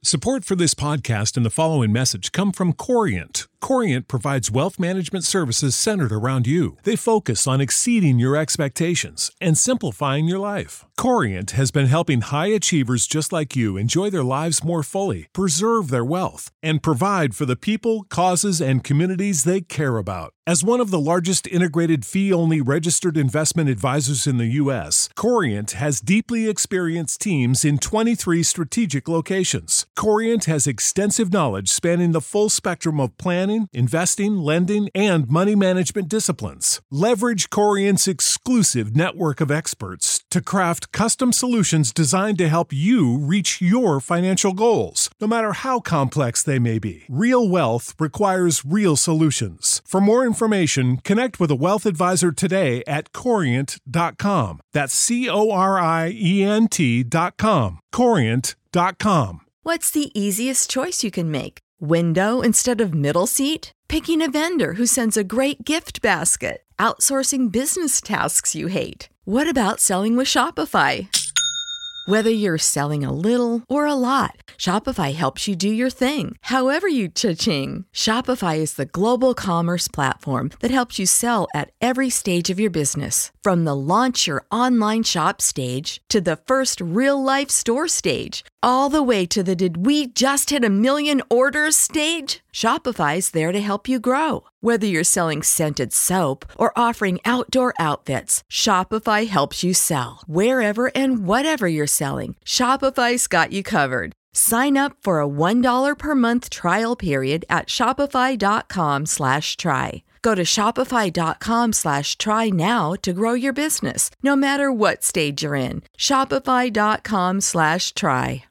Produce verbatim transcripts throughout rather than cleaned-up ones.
Support for this podcast and the following message come from Corient. Corient provides wealth management services centered around you. They focus on exceeding your expectations and simplifying your life. Corient has been helping high achievers just like you enjoy their lives more fully, preserve their wealth, and provide for the people, causes, and communities they care about. As one of the largest integrated fee-only registered investment advisors in the U S, Corient has deeply experienced teams in twenty-three strategic locations. Corient has extensive knowledge spanning the full spectrum of planning, investing, lending, and money management disciplines. Leverage Corient's exclusive network of experts to craft custom solutions designed to help you reach your financial goals, no matter how complex they may be. Real wealth requires real solutions. For more information, connect with a wealth advisor today at corient dot com. That's C O R I E N T dot com. corient dot com. What's the easiest choice you can make? Window instead of middle seat? Picking a vendor who sends a great gift basket? Outsourcing business tasks you hate? What about selling with Shopify? Whether you're selling a little or a lot, Shopify helps you do your thing, however you cha-ching. Shopify is the global commerce platform that helps you sell at every stage of your business. From the launch your online shop stage to the first real-life store stage, all the way to the did we just hit a million orders stage. Shopify's there to help you grow. Whether you're selling scented soap or offering outdoor outfits, Shopify helps you sell. Wherever and whatever you're selling, Shopify's got you covered. Sign up for a one dollar per month trial period at shopify.com slash try. Go to shopify.com slash try now to grow your business, no matter what stage you're in. Shopify.com slash try.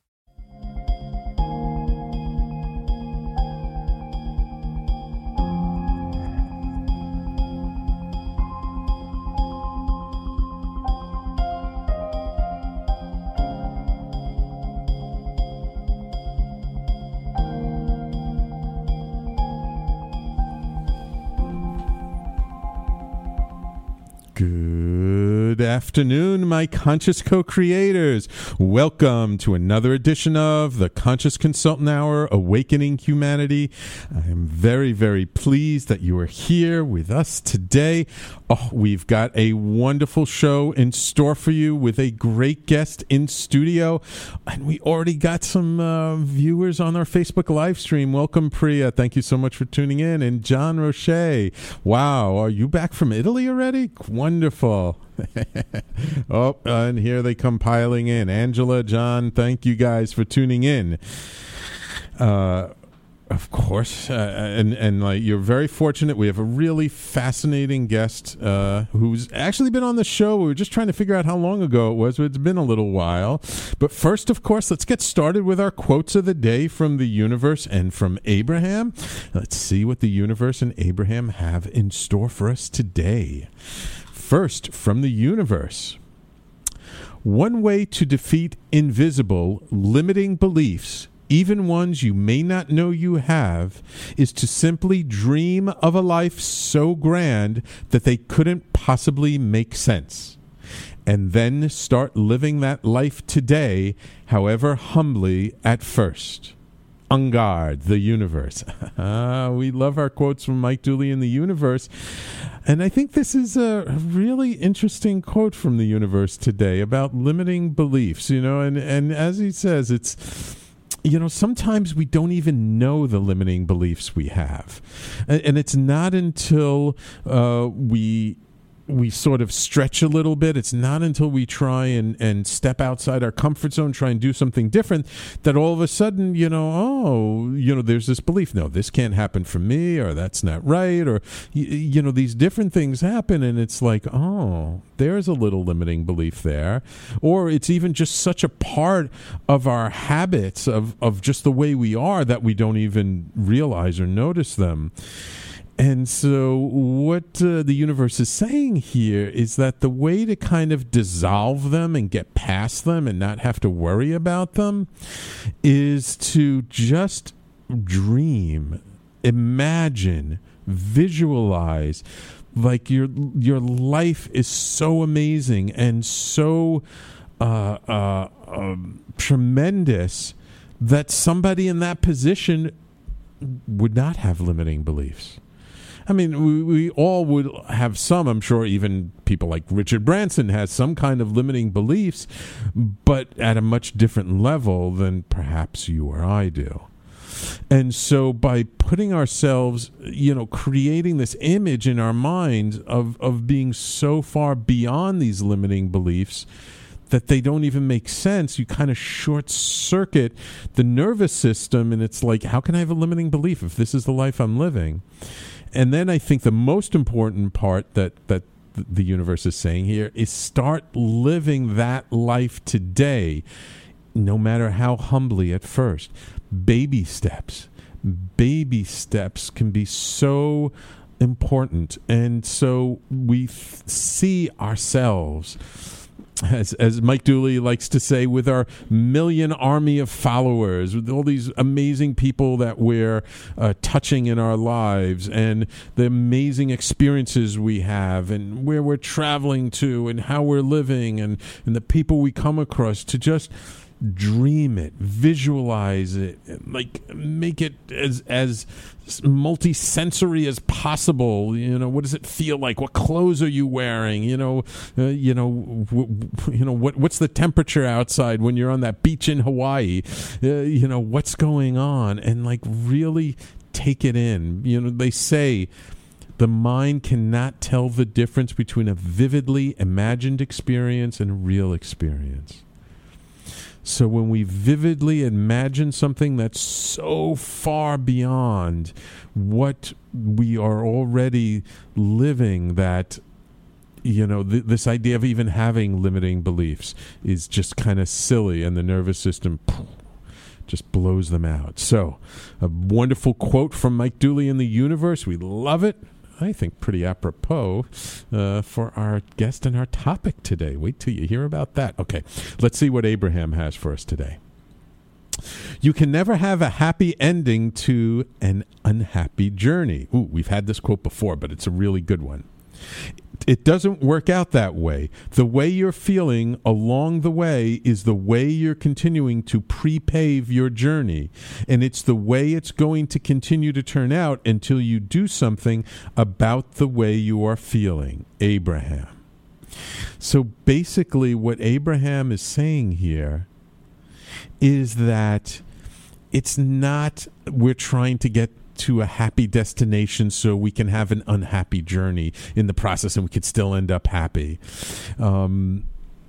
Good afternoon, my conscious co-creators. Welcome to another edition of the Conscious Consultant Hour, Awakening Humanity. I am very, very pleased that you are here with us today. Oh, we've got a wonderful show in store for you with a great guest in studio. And we already got some uh, viewers on our Facebook live stream. Welcome, Priya. Thank you so much for tuning in. And John Roche. Wow, are you back from Italy already? Wonderful. Oh, and here they come piling in. Angela, John, thank you guys for tuning in. Uh, of course, uh, and and like you're very fortunate. We have a really fascinating guest uh, who's actually been on the show. We were just trying to figure out how long ago it was, but it's been a little while. But first, of course, let's get started with our quotes of the day from the universe and from Abraham. Let's see what the universe and Abraham have in store for us today. First, from the universe. One way to defeat invisible, limiting beliefs, even ones you may not know you have, is to simply dream of a life so grand that they couldn't possibly make sense. And then start living that life today, however humbly at first. Ungard, the universe. We love our quotes from Mike Dooley in the universe. And I think this is a really interesting quote from the universe today about limiting beliefs, you know, and, and as he says, it's, you know, sometimes we don't even know the limiting beliefs we have. And, and it's not until uh, we... we sort of stretch a little bit. It's not until we try and, and step outside our comfort zone, try and do something different, that all of a sudden, you know, oh, you know, there's this belief, no, this can't happen for me, or that's not right, or, you, you know, these different things happen, and it's like, oh, there's a little limiting belief there. Or it's even just such a part of our habits, of, of just the way we are, that we don't even realize or notice them. And so what uh, the universe is saying here is that the way to kind of dissolve them and get past them and not have to worry about them is to just dream, imagine, visualize, like your your life is so amazing and so uh, uh, um, tremendous that somebody in that position would not have limiting beliefs. I mean, we, we all would have some. I'm sure even people like Richard Branson has some kind of limiting beliefs, but at a much different level than perhaps you or I do. And so by putting ourselves, you know, creating this image in our minds of, of being so far beyond these limiting beliefs that they don't even make sense, you kind of short circuit the nervous system. And it's like, how can I have a limiting belief if this is the life I'm living? And then I think the most important part that, that the universe is saying here is start living that life today, no matter how humbly at first. Baby steps. Baby steps can be so important. And so we f- see ourselves, as as Mike Dooley likes to say, with our million army of followers, with all these amazing people that we're uh, touching in our lives, and the amazing experiences we have, and where we're traveling to, and how we're living, and, and the people we come across, to just dream it, visualize it, like make it as as multi-sensory as possible. You know, what does it feel like? What clothes are you wearing? You know, uh, you know, w- you know what what's the temperature outside when you're on that beach in Hawaii? Uh, you know, what's going on? And like really take it in. You know, they say the mind cannot tell the difference between a vividly imagined experience and a real experience. So when we vividly imagine something that's so far beyond what we are already living, that, you know, th- this idea of even having limiting beliefs is just kind of silly, and the nervous system just blows them out. So a wonderful quote from Mike Dooley in the universe. We love it. I think pretty apropos uh, for our guest and our topic today. Wait till you hear about that. Okay, let's see what Abraham has for us today. You can never have a happy ending to an unhappy journey. Ooh, we've had this quote before, but it's a really good one. It doesn't work out that way. The way you're feeling along the way is the way you're continuing to pre-pave your journey. And it's the way it's going to continue to turn out until you do something about the way you are feeling. Abraham. So basically what Abraham is saying here is that it's not we're trying to get to a happy destination so we can have an unhappy journey in the process and we could still end up happy. Um,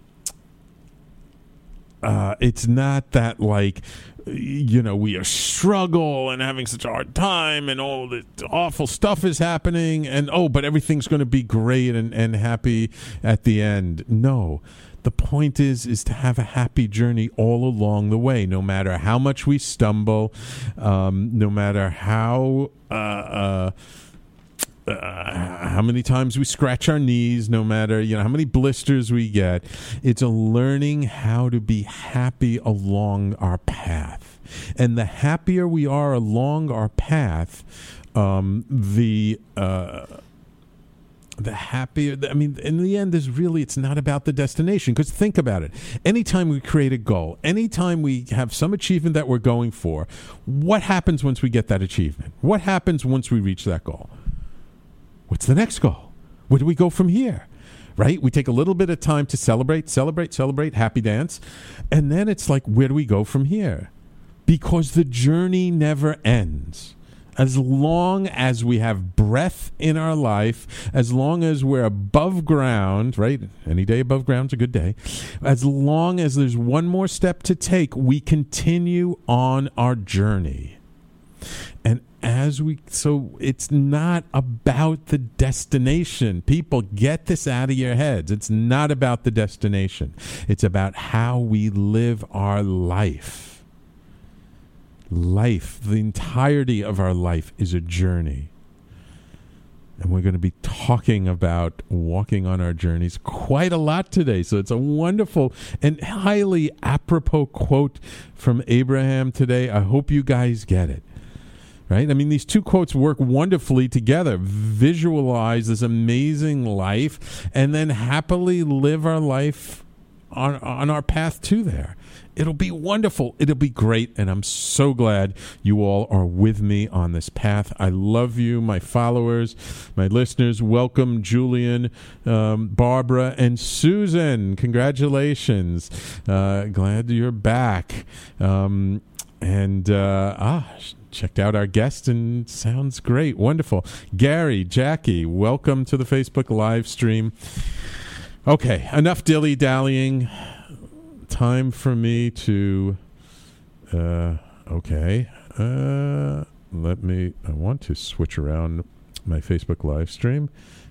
uh, it's not that like, you know, we are struggle and having such a hard time and all the awful stuff is happening and, oh, but everything's going to be great and, and happy at the end. No. The point is, is to have a happy journey all along the way, no matter how much we stumble, um, no matter how uh, uh, uh, how many times we scratch our knees, no matter, you know, how many blisters we get. It's a learning how to be happy along our path. And the happier we are along our path, um, the... Uh, the happier, I mean, in the end, is really, it's not about the destination. Because think about it. Anytime we create a goal, anytime we have some achievement that we're going for, what happens once we get that achievement? What happens once we reach that goal? What's the next goal? Where do we go from here? Right? We take a little bit of time to celebrate, celebrate, celebrate, happy dance. And then it's like, where do we go from here? Because the journey never ends. As long as we have breath in our life, as long as we're above ground, right? Any day above ground's a good day. As long as there's one more step to take, we continue on our journey. And as we, so it's not about the destination. People, get this out of your heads. It's not about the destination. It's about how we live our life. Life, the entirety of our life is a journey. And we're going to be talking about walking on our journeys quite a lot today. So it's a wonderful and highly apropos quote from Abraham today. I hope you guys get it. Right? I mean, these two quotes work wonderfully together. Visualize this amazing life and then happily live our life on on our path to there. It'll be wonderful. It'll be great. And I'm so glad you all are with me on this path. I love you, my followers, my listeners. Welcome, Julian, um, Barbara, and Susan. Congratulations. Uh, glad you're back. Um, and, uh, ah, checked out our guest and sounds great. Wonderful. Gary, Jackie, welcome to the Facebook live stream. Okay, enough dilly-dallying. Time for me to, uh, okay, uh, let me, I want to switch around my Facebook live stream.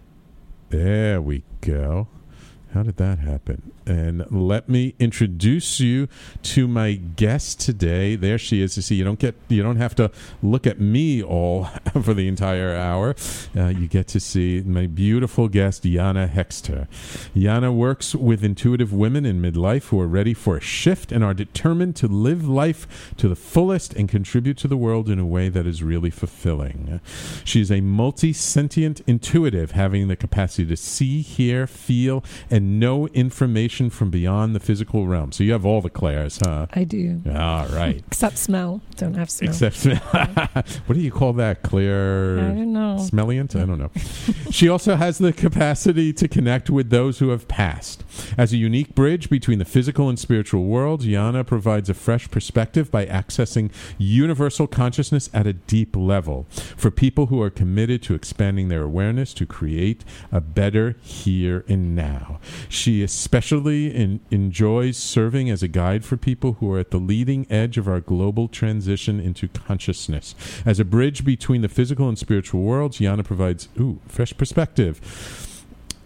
There we go. How did that happen? And let me introduce you to my guest today. There she is. You see, you don't get, you don't have to look at me all for the entire hour. Uh, you get to see my beautiful guest, Jana Hexter. Jana works with intuitive women in midlife who are ready for a shift and are determined to live life to the fullest and contribute to the world in a way that is really fulfilling. She is a multi-sentient intuitive, having the capacity to see, hear, feel, and know information from beyond the physical realm. So you have all the clairs, huh? I do. All right. Except smell. Don't have smell. Except smell. What do you call that? Clear? I don't know. Smellient? I don't know. She also has the capacity to connect with those who have passed. As a unique bridge between the physical and spiritual worlds, Jana provides a fresh perspective by accessing universal consciousness at a deep level for people who are committed to expanding their awareness to create a better here and now. She especially in, enjoys serving as a guide for people who are at the leading edge of our global transition into consciousness. As a bridge between the physical and spiritual worlds, Jana provides ooh, fresh perspective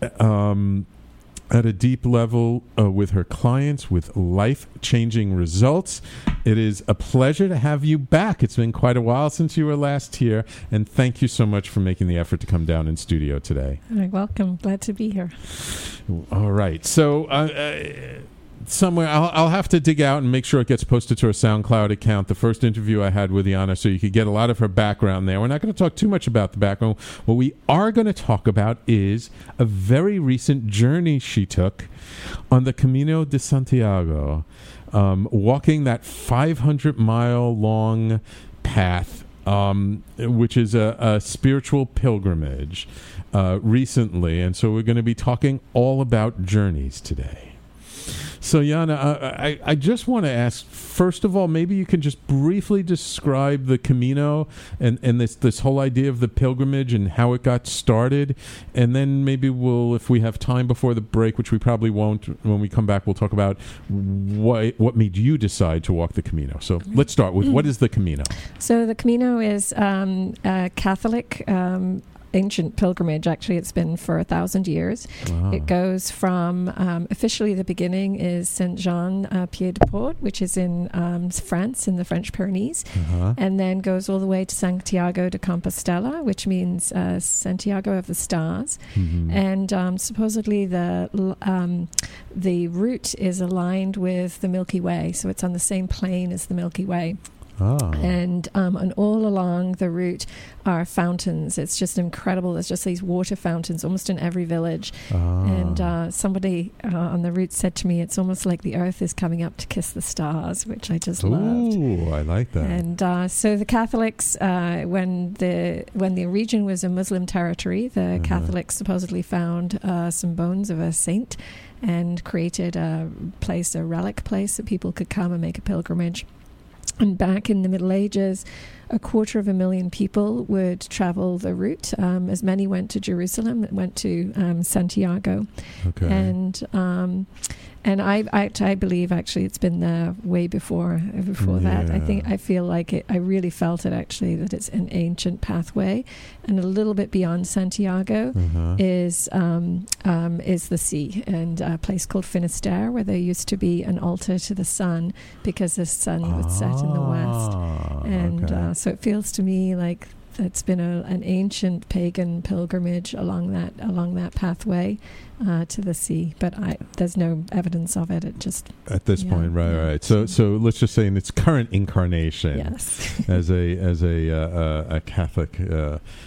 um, at a deep level uh, with her clients with life-changing results. It is a pleasure to have you back. It's been quite a while since you were last here, and thank you so much for making the effort to come down in studio today. You're welcome. Glad to be here. All right. So uh, uh, somewhere I'll, I'll have to dig out and make sure it gets posted to our SoundCloud account, the first interview I had with Jana, so you could get a lot of her background there. We're not going to talk too much about the background. What we are going to talk about is a very recent journey she took on the Camino de Santiago, um, walking that five hundred mile long path, um, which is a, a spiritual pilgrimage uh, recently. And so we're going to be talking all about journeys today. So, Jana, uh, I, I just want to ask, first of all, maybe you can just briefly describe the Camino and, and this, this whole idea of the pilgrimage and how it got started. And then maybe we'll, if we have time before the break, which we probably won't, when we come back, we'll talk about what, what made you decide to walk the Camino. So let's start with, what is the Camino? So the Camino is um, a Catholic um ancient pilgrimage. Actually, it's been for a thousand years. Wow. It goes from um, officially the beginning is Saint Jean uh, Pied de Port, which is in um, France, in the French Pyrenees, uh-huh. and then goes all the way to Santiago de Compostela, which means uh, Santiago of the Stars. Mm-hmm. And um, supposedly the um, the route is aligned with the Milky Way, so it's on the same plane as the Milky Way. Oh. And um, and all along the route are fountains. It's just incredible. There's just these water fountains almost in every village. Oh. And uh, somebody uh, on the route said to me, it's almost like the earth is coming up to kiss the stars, which I just Ooh, loved. Ooh, I like that. And uh, so the Catholics, uh, when the when the region was a Muslim territory, the uh-huh. Catholics supposedly found uh, some bones of a saint and created a place, a relic place that people could come and make a pilgrimage. And back in the Middle Ages, a quarter of a million people would travel the route. Um, as many went to Jerusalem, went to um, Santiago. Okay. And um, and I, I I believe actually it's been there way before before yeah. that. I think I feel like it. I really felt it actually that it's an ancient pathway, and a little bit beyond Santiago uh-huh. is um, um, is the sea and a place called Finisterre, where there used to be an altar to the sun because the sun ah, would set in the west, and okay. uh, so it feels to me like it's been a, an ancient pagan pilgrimage along that along that pathway uh, to the sea. But I, there's no evidence of it. It just at this yeah, point, right, yeah. right. So, so let's just say in its current incarnation, yes, as a as a uh, a Catholic. Uh,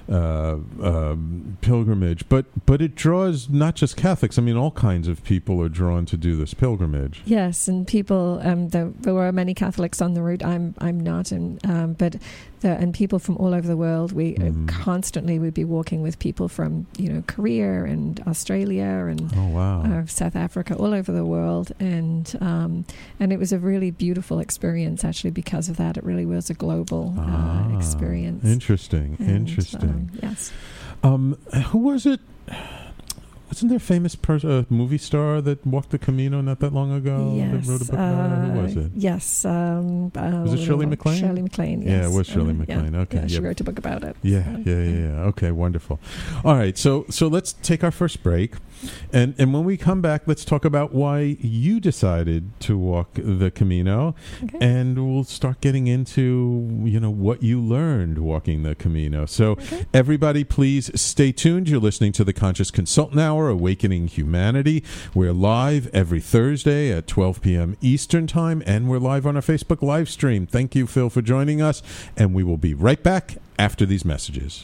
uh, uh, pilgrimage, but but it draws not just Catholics. I mean, all kinds of people are drawn to do this pilgrimage. Yes, and people. Um, there, there were many Catholics on the route. I'm I'm not, and um, but. The, and people from all over the world. We Mm. uh, constantly would be walking with people from, you know, Korea and Australia and Oh wow! uh, South Africa, all over the world, and um, and it was a really beautiful experience. Actually, because of that, it really was a global uh, Ah, experience. Interesting, And, interesting. um, yes. Um, who was it? Wasn't there a famous pers- uh, movie star that walked the Camino not that long ago? Yes. That wrote a book about it? Who was uh, it? Yes. Um, uh, Was it Shirley MacLaine? Shirley MacLaine, Yeah, yes. it was Shirley Uh, MacLaine. yeah. Okay, Yeah, she yep. wrote a book about it. Yeah, so, yeah, yeah, yeah. Okay, wonderful. All right, so so let's take our first break, and and when we come back, let's talk about why you decided to walk the Camino, Okay. and we'll start getting into you know what you learned walking the Camino. So Okay. everybody, please stay tuned. You're listening to the Conscious Consultant Hour, Awakening Humanity. We're live every Thursday at twelve p.m. Eastern Time, and we're live on our Facebook live stream. Thank you, Phil, for joining us, and we will be right back after these messages.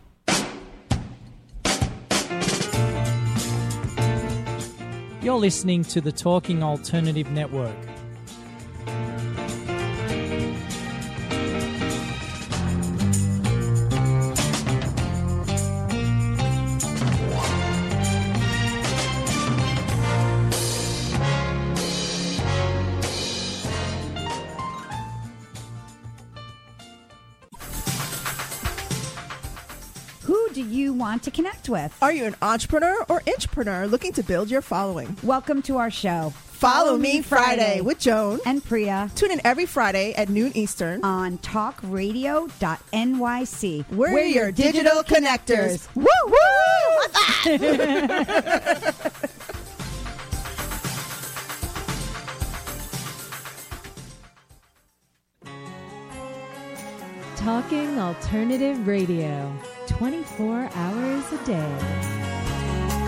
You're listening to the Talking Alternative Network. Who do you want to connect with? Are you an entrepreneur or intrapreneur looking to build your following? Welcome to our show. Follow Me Friday with Joan. And Priya Tune in every Friday at noon Eastern. on talk radio dot N Y C. We're, your digital connectors. Woo woo! High five! Talking Alternative Radio, twenty-four hours a day.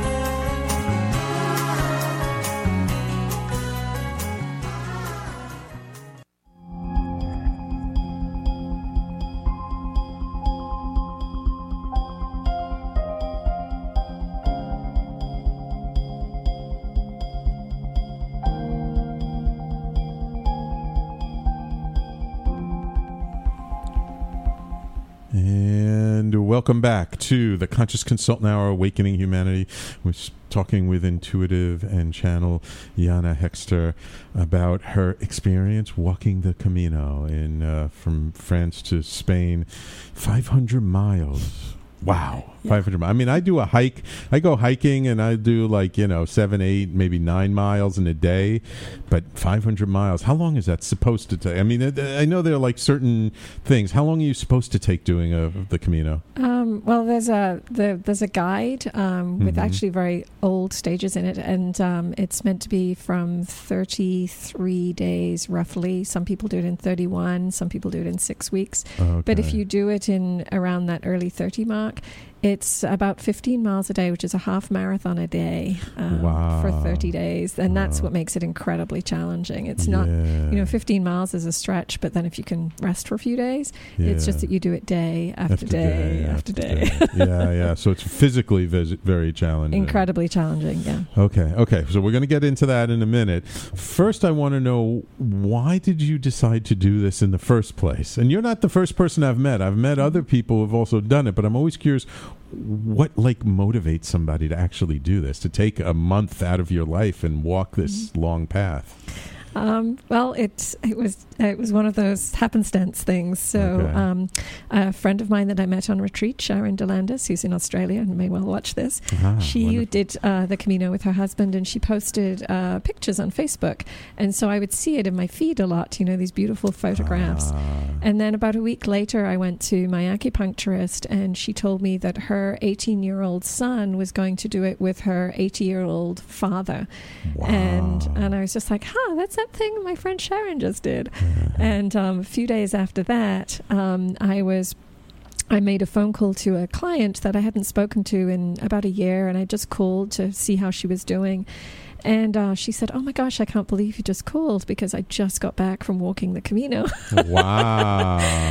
And welcome back to the Conscious Consultant Hour, Awakening Humanity. We're talking with intuitive and channel Jana Hexter about her experience walking the Camino in uh, from France to Spain, five hundred miles. Wow. Yeah. five hundred miles. I mean, I do a hike. I go hiking and I do like, you know, seven, eight, maybe nine miles in a day. But five hundred miles, how long is that supposed to take? I mean, I know there are like certain things. How long are you supposed to take doing a, the Camino? Um, well, there's a the, there's a guide um, with Mhm. actually very old stages in it, and um, it's meant to be from thirty-three days roughly. Some people do it in thirty-one, some people do it in six weeks. But if Okay. you do it in around that early thirty mark, it's about fifteen miles a day, which is a half marathon a day um, Wow. for thirty days. And that's Wow. what makes it incredibly challenging. It's not, Yeah. you know, fifteen miles is a stretch, but then if you can rest for a few days, it's just Yeah. that you do it day after, day, after day. yeah, yeah. So it's physically vis- very challenging. Incredibly challenging, yeah. Okay, okay. So we're going to get into that in a minute. First, I want to know, why did you decide to do this in the first place? And you're not the first person I've met. I've met other people who've also done it, but I'm always curious, what like motivates somebody to actually do this, to take a month out of your life and walk this Mm-hmm. long path? Um, well, it it was it was one of those happenstance things. So, Okay. um, a friend of mine that I met on retreat, Sharon DeLandis, who's in Australia and may well watch this, Ah, she wonderful. did uh, the Camino with her husband, and she posted uh, pictures on Facebook, and so I would see it in my feed a lot. You know, these beautiful photographs. Ah. And then about a week later, I went to my acupuncturist, and she told me that her eighteen-year-old son was going to do it with her eighty-year-old father. Wow. And and I was just like, huh, that's that thing my friend Sharon just did. And um, a few days after that, um, I was... I made a phone call to a client that I hadn't spoken to in about a year, and I just called to see how she was doing. And uh, she said, oh my gosh, I can't believe you just called, because I just got back from walking the Camino. Wow. And I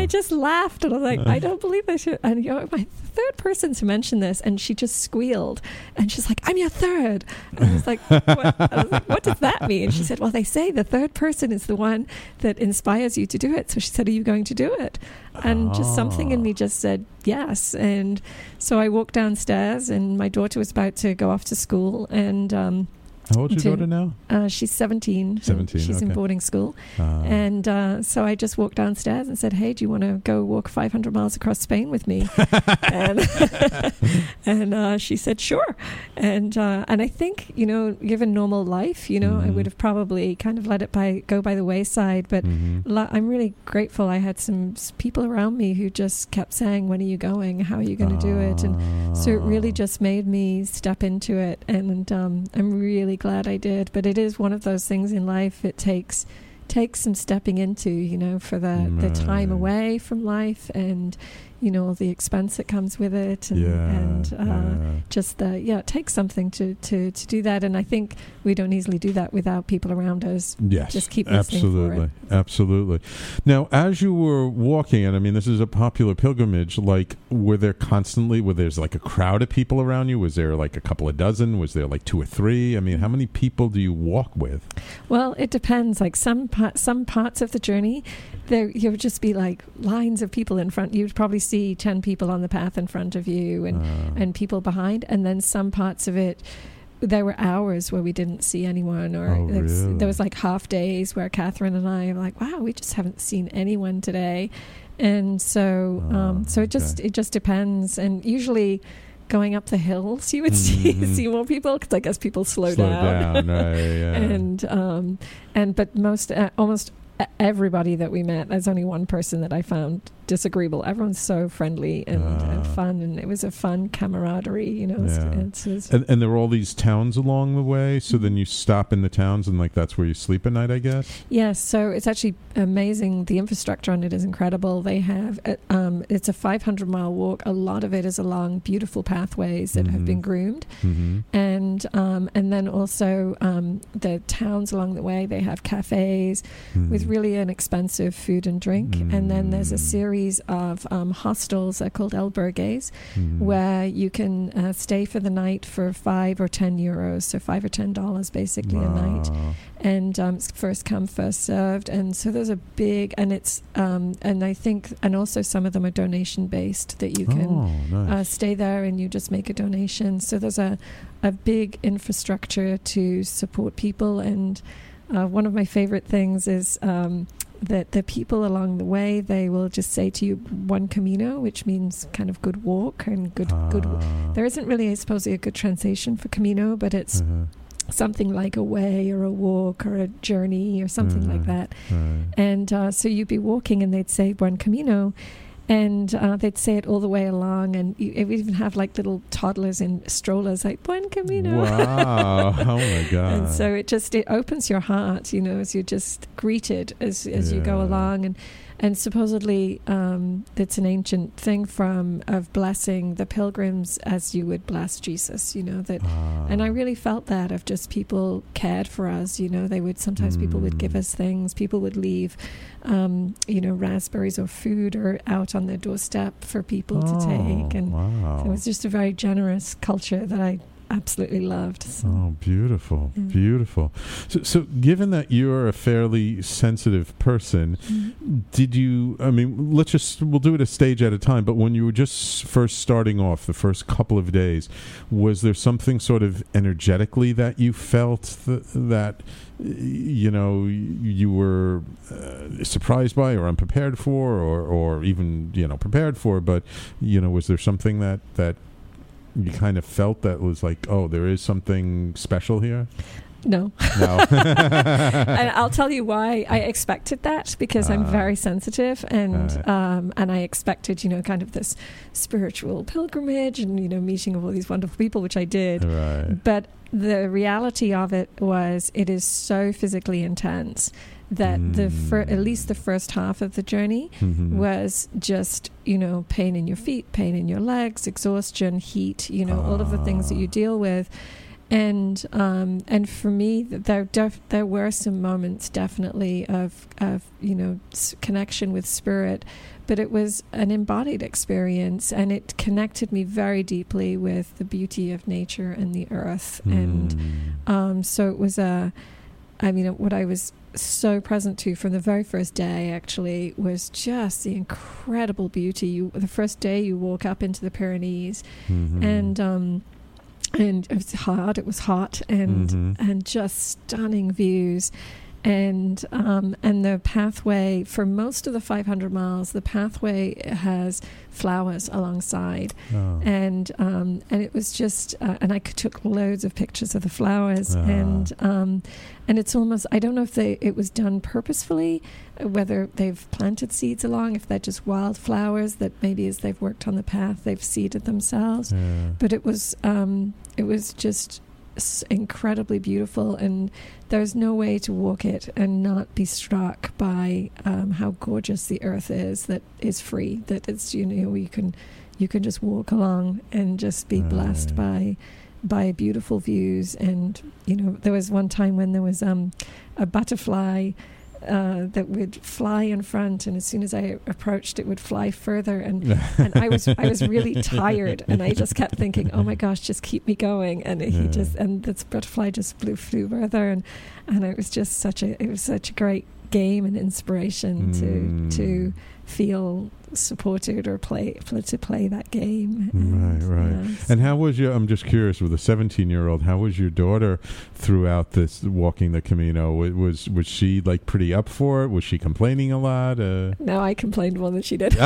just laughed, and I was like, I don't believe this. And you know, my third person to mention this, and she just squealed, and she's like, I'm your third. And I was like, what? I was like, what does that mean? And she said, well, they say the third person is the one that inspires you to do it. So she said, are you going to do it? And oh. just something in me just said yes. And so I walked downstairs, and my daughter was about to go off to school, and um how old is your daughter now? Uh, she's seventeen. seventeen, She's okay. in boarding school. Uh, and uh, so I just walked downstairs and said, hey, do you want to go walk five hundred miles across Spain with me? and and uh, she said, sure. And uh, and I think, you know, given normal life, you know, mm-hmm. I would have probably kind of let it by go by the wayside. But mm-hmm. lo- I'm really grateful. I had some s- people around me who just kept saying, when are you going? How are you going to do it? And so it really just made me step into it. And um, I'm really glad I did. But it is one of those things in life, it takes takes some stepping into, you know, for the, right. the time away from life, and you know, the expense that comes with it, and, yeah, and uh, yeah. just the yeah it takes something to, to, to do that. And I think we don't easily do that without people around us. Yes, just keep listening absolutely, for it. Absolutely. Now, as you were walking, and I mean, this is a popular pilgrimage, like, were there constantly, were there's like a crowd of people around you? Was there like a couple of dozen? Was there like two or three? I mean, how many people do you walk with? Well, it depends. Like some pa- some parts of the journey, there you would just be like lines of people in front. You'd probably see ten people on the path in front of you, and uh. and people behind. And then some parts of it, there were hours where we didn't see anyone, or oh, there, was, really? there was like half days where Catherine and I were like, wow, we just haven't seen anyone today. And so oh, um, so it just okay. it just depends. And usually going up the hills, you would mm-hmm. see see more people, because I guess people slow, Slow down. down right, yeah. and um, and but most uh, almost everybody that we met, there's only one person that I found disagreeable. Everyone's so friendly and, uh, and fun, and it was a fun camaraderie, you know. Yeah. It's, it's, and, and there were all these towns along the way, so then you stop in the towns, and like that's where you sleep at night, I guess. Yes, so it's actually amazing. The infrastructure on it is incredible. They have uh, um, it's a five hundred mile walk. A lot of it is along beautiful pathways that mm-hmm. have been groomed, mm-hmm. and um, and then also um, the towns along the way. They have cafes mm-hmm. with really inexpensive food and drink, mm-hmm. and then there's a series of um, hostels. They're called albergues, mm-hmm. where you can uh, stay for the night for five or ten euros, so five or ten dollars basically wow. a night, and um, it's first come first served. And so there's a big, and it's um, and I think, and also some of them are donation based, that you can oh, nice. uh, stay there and you just make a donation. So there's a a big infrastructure to support people. And uh, one of my favorite things is um, that the people along the way, they will just say to you, Buen Camino, which means kind of good walk and good ah. good. There isn't really, I suppose, a good translation for Camino, but it's uh-huh. something like a way or a walk or a journey or something uh-huh. like that. Right. And uh, so you'd be walking, and they'd say Buen Camino, and uh, they'd say it all the way along. And you, you even have like little toddlers in strollers, like Buen Camino. Wow! Oh my God! And so it just it opens your heart, you know, as you're just greeted as as yeah. you go along. And and supposedly um, it's an ancient thing from of blessing the pilgrims as you would bless Jesus, you know, that. ah. And I really felt that, of just people cared for us, you know. They would sometimes mm. people would give us things. People would leave, um, you know, raspberries or food or out on their doorstep for people oh, to take. And wow. so it was just a very generous culture that I absolutely loved. So. Oh, beautiful, yeah. beautiful. So, so, given that you're a fairly sensitive person, mm-hmm. did you, I mean, let's just, we'll do it a stage at a time, but when you were just first starting off, the first couple of days, was there something sort of energetically that you felt th- that, you know, you were uh, surprised by or unprepared for, or, or even, you know, prepared for, but, you know, was there something that, that you kind of felt that was like, oh, there is something special here? No. No. And I'll tell you why I expected that, because uh, I'm very sensitive, and right. um, and I expected, you know, kind of this spiritual pilgrimage and, you know, meeting of all these wonderful people, which I did. Right. But the reality of it was, it is so physically intense that mm. the fir- at least the first half of the journey mm-hmm. was just, you know, pain in your feet, pain in your legs, exhaustion, heat, you know, ah. all of the things that you deal with. and um, and for me, there def- there were some moments definitely of of you know s- connection with spirit, but it was an embodied experience, and it connected me very deeply with the beauty of nature and the earth, Mm. and um, so it was a. I mean, what I was so present to from the very first day actually was just the incredible beauty. You, the first day you walk up into the Pyrenees, Mhm. and um, and it was hard. It was hot, and Mhm. and just stunning views, and um, and the pathway for most of the five hundred miles, the pathway has flowers alongside, Oh. and um, and it was just uh, and I took loads of pictures of the flowers, Ah. and um, and it's almost, I don't know if they it was done purposefully, uh, whether they've planted seeds along, if they're just wildflowers that maybe as they've worked on the path they've seeded themselves, Yeah. but it was um, it was just s- incredibly beautiful, and there's no way to walk it and not be struck by um, how gorgeous the earth is, that is free, that it's, you know, you can you can just walk along and just be blessed by by beautiful views. And you know, there was one time when there was um, a butterfly uh, that would fly in front, and as soon as I approached, it would fly further, and and I was I was really tired, and I just kept thinking, oh my gosh, just keep me going, and he Yeah. just and this butterfly just flew flew further, and and it was just such a it was such a great game and inspiration Mm. to to feel supported or play to play that game. Right, right. yeah, And how was your, I'm just curious, with a seventeen-year-old, how was your daughter throughout this walking the Camino? Wa- Was was she like pretty up for it? Was she complaining a lot? Uh, No, I complained more than she did.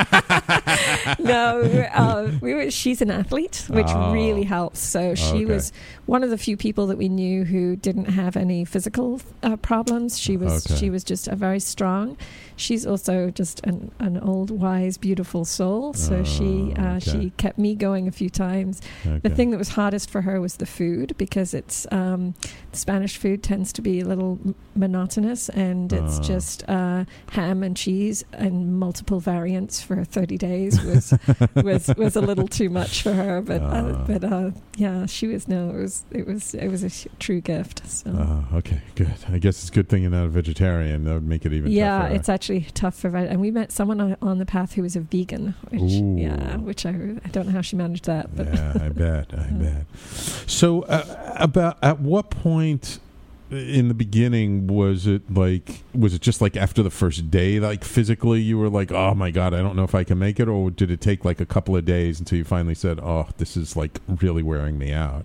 no, uh, we were, she's an athlete, which Oh. really helps. So she Okay. was one of the few people that we knew who didn't have any physical uh, problems. She was Okay. she was just a very strong. She's also just an, an old, wise, beautiful soul. So Oh, she uh, okay. she kept me going a few times. The okay. thing that was hardest for her was the food, because it's um, Spanish food tends to be a little m- monotonous, and it's Ah. just uh, ham and cheese and multiple variants for thirty days was was was a little too much for her. But Ah. uh, but uh, yeah, she was no, it was it was it was a sh- true gift. So. Oh, okay, good. I guess it's a good thing you're not a vegetarian. That would make it even Yeah, tougher. it's actually tough for veg- and we met someone on, on the path who was a vegan, which Ooh. yeah, which I I don't know how she managed that, but Yeah, I bet. I Yeah. bet. So, uh, about at what point in the beginning was it like? Was it just like after the first day, like physically, you were like, "Oh my god, I don't know if I can make it," or did it take like a couple of days until you finally said, "Oh, this is like really wearing me out"?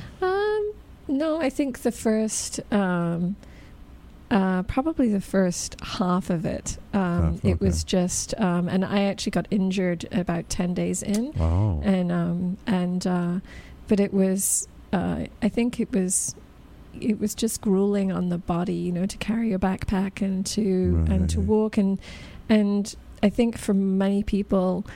Um, no, I think the first, um, uh, probably the first half of it. Um, Half, It was okay. just, um, and I actually got injured about ten days in, Oh, and um, and uh, but it was, uh, I think it was. It was just grueling on the body, you know, to carry a backpack and to and to Right. walk, and and I think for many people,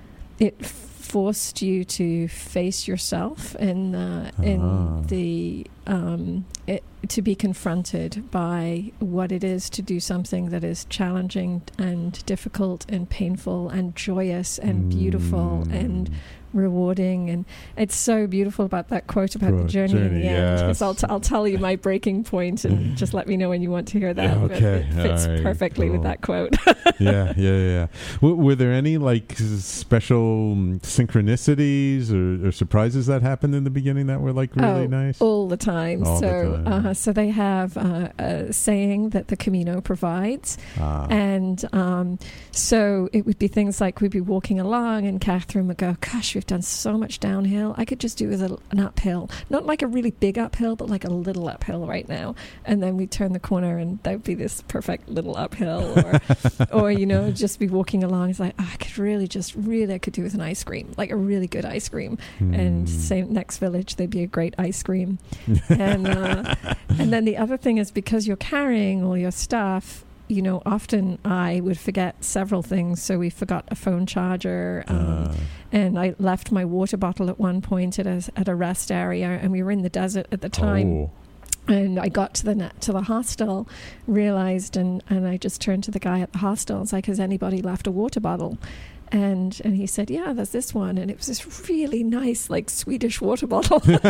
it forced you to face yourself in uh, Ah. in the um, it, to be confronted by what it is to do something that is challenging and difficult and painful and joyous and beautiful Mm. and rewarding. And it's so beautiful about that quote about Quote, the journey, journey, in the end, because yes. I'll, t- I'll tell you my breaking point, and just let me know when you want to hear that. Yeah, But okay. it fits All right, perfectly with cool. that quote. yeah, yeah, yeah. W- were there any like s- special synchronicities or, or surprises that happened in the beginning that were like really Oh, nice? all the time. All the so, time. Uh, so they have uh, a saying that the Camino provides, Ah. and um, so it would be things like we'd be walking along, and Catherine would go, "Gosh, we've done so much downhill. I could just do with a, an uphill, not like a really big uphill, but like a little uphill right now." And then we'd turn the corner, and that would be this perfect little uphill, or, or you know, just be walking along. It's like, oh, I could really just really, I could do with an ice cream, like a really good ice cream. And Hmm. same next village, there'd be a great ice cream. and uh, and then the other thing is, because you're carrying all your stuff, you know, often I would forget several things. So we forgot a phone charger, um, Ah. and I left my water bottle at one point at a at a rest area, and we were in the desert at the time. Oh. And I got to the net, to the hostel, realized, and, and I just turned to the guy at the hostel. I was like, has anybody left a water bottle? And and he said, yeah, there's this one. And it was this really nice, like, Swedish water bottle. Still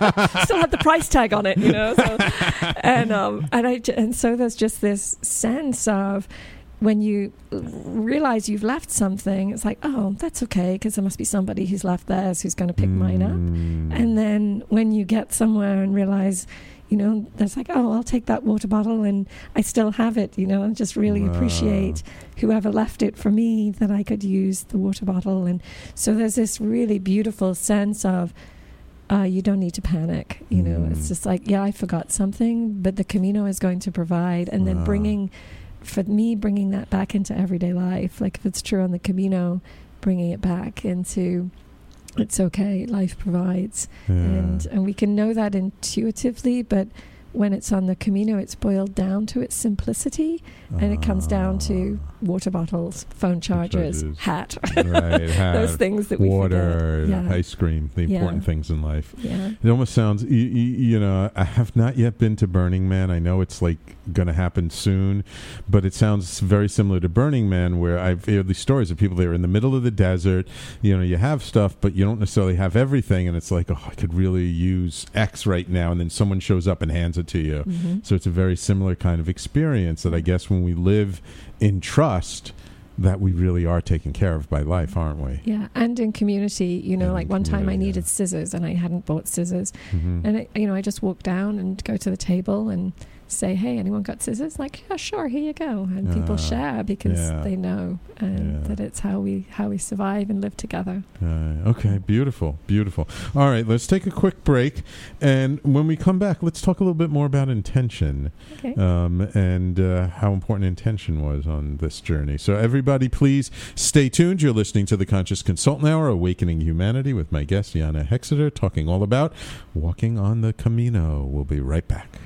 had the price tag on it, you know. So, and um and I and so there's just this sense of when you realize you've left something, it's like, oh, that's okay, because there must be somebody who's left theirs who's going to pick mm. mine up. And then when you get somewhere and realize, you know, that's like, oh, I'll take that water bottle and I still have it, you know, and just really wow. appreciate whoever left it for me, that I could use the water bottle. And so there's this really beautiful sense of, uh, you don't need to panic, you mm. know, it's just like, yeah, I forgot something, but the Camino is going to provide. And wow. then bringing, for me, bringing that back into everyday life, like if it's true on the Camino, bringing it back into, it's okay, life provides. Yeah. And and we can know that intuitively, but when it's on the Camino, it's boiled down to its simplicity, and it comes down to water bottles, phone chargers, chargers. hat, right, hat, those things that we water, forget. Yeah. ice cream, the yeah. important things in life. Yeah. It almost sounds, you, you know, I have not yet been to Burning Man. I know it's like going to happen soon, but it sounds very similar to Burning Man, where I've heard these stories of people that are in the middle of the desert. You know, you have stuff, but you don't necessarily have everything, and it's like, oh, I could really use X right now, and then someone shows up and hands it to you. Mm-hmm. So it's a very similar kind of experience that I guess when we live in trust, that we really are taken care of by life, aren't we? Yeah, and in community, you know, and like one time I needed yeah. scissors and I hadn't bought scissors. Mm-hmm. And, it, you know, I just walk down and go to the table and say, hey, anyone got scissors? Like, yeah, sure, here you go. And uh, people share because yeah. they know um, yeah. that it's how we how we survive and live together. Uh, okay, beautiful, beautiful. All right, let's take a quick break. And when we come back, let's talk a little bit more about intention okay. um, and uh, how important intention was on this journey. So everybody, please stay tuned. You're listening to the Conscious Consultant Hour, Awakening Humanity, with my guest, Jana Hexeter, talking all about walking on the Camino. We'll be right back.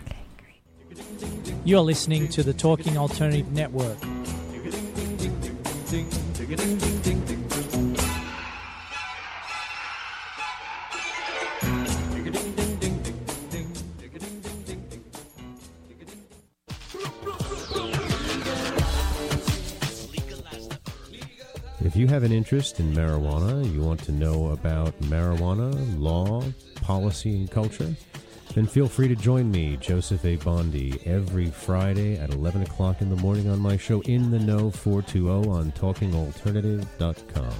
You're listening to the Talking Alternative Network. If you have an interest in marijuana, you want to know about marijuana, law, policy, and culture, then feel free to join me, Joseph A. Bondi, every Friday at eleven o'clock in the morning on my show In the Know four twenty on talking alternative dot com.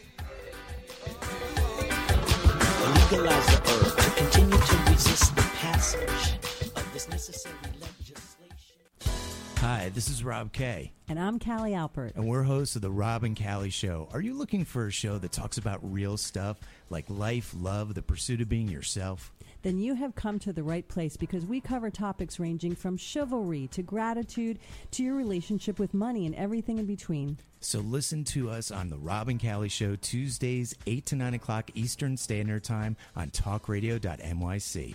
Legalize the herb to continue to resist the passage of this necessary legislation. Hi, this is Rob Kay. And I'm Callie Alpert. And we're hosts of The Rob and Callie Show. Are you looking for a show that talks about real stuff like life, love, the pursuit of being yourself? Then you have come to the right place, because we cover topics ranging from chivalry to gratitude to your relationship with money and everything in between. So listen to us on The Rob and Callie Show, Tuesdays, eight to nine o'clock Eastern Standard Time on talk radio dot N Y C.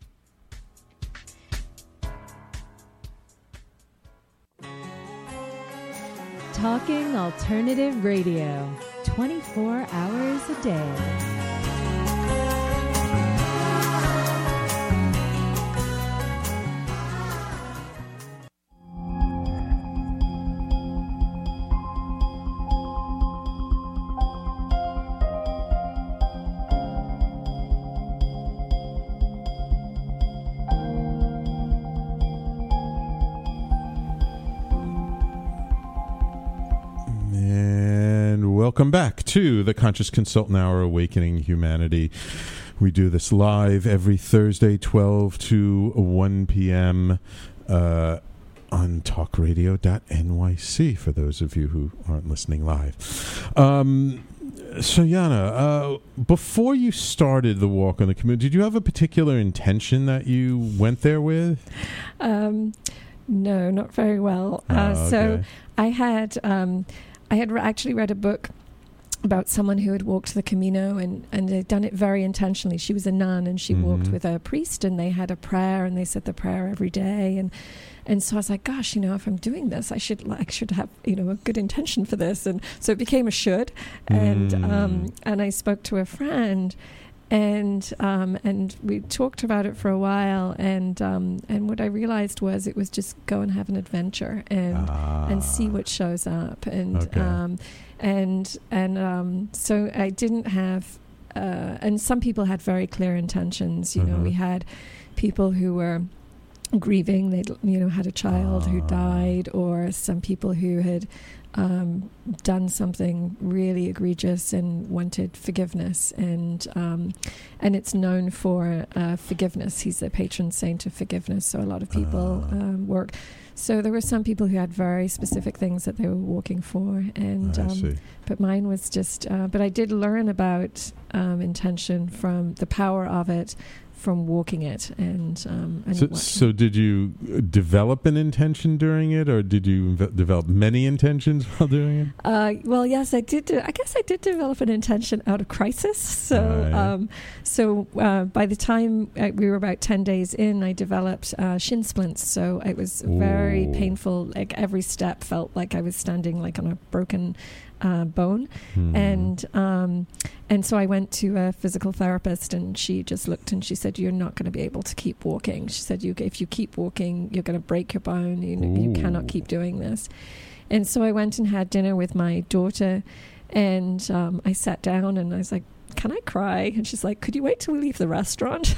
Talking Alternative Radio, twenty-four hours a day. Welcome back to the Conscious Consultant Hour, Awakening Humanity. We do this live every Thursday, twelve to one p.m. Uh, on talk radio dot N Y C, for those of you who aren't listening live. Um, so, Jana, uh, before you started the walk on the Camino, did you have a particular intention that you went there with? Um, no, not very well. Uh, oh, okay. So I had... Um, I had re- actually read a book about someone who had walked the Camino, and, and they'd done it very intentionally. She was a nun, and she mm-hmm. walked with a priest, and they had a prayer, and they said the prayer every day. And and so I was like, gosh, you know, if I'm doing this, I should like should have, you know, a good intention for this. And so it became a should. And mm. um, and I spoke to a friend, and um, and we talked about it for a while, and um, and what I realized was it was just go and have an adventure and Ah. and see what shows up, and Okay. um, and and um, so I didn't have, uh, and some people had very clear intentions. You know, Mhm. we had people who were grieving; they you know had a child who died, or some people who had um, done something really egregious and wanted forgiveness, and um, and it's known for uh, forgiveness. He's the patron saint of forgiveness, so a lot of people Ah. um, work. So there were some people who had very specific things that they were walking for, and I um, see. but mine was just. Uh, but I did learn about um, intention from the power of it, from walking it, and um, and So, what- so did you develop an intention during it, or did you v- develop many intentions while doing it? Uh, well, yes, I did. Do, I guess I did develop an intention out of crisis. So, Right. um, so uh, by the time uh, we were about ten days in, I developed uh, shin splints. So it was very Ooh. painful. Like every step felt like I was standing like on a broken uh, bone, Hmm. and um, and so I went to a physical therapist, and she just looked and she said, "You're not going to be able to keep walking." She said, "You if you keep walking, you're going to break your bone. You you Ooh. cannot keep doing this." And so I went and had dinner with my daughter, and um, I sat down and I was like, "Can I cry?" And she's like, "Could you wait till we leave the restaurant?"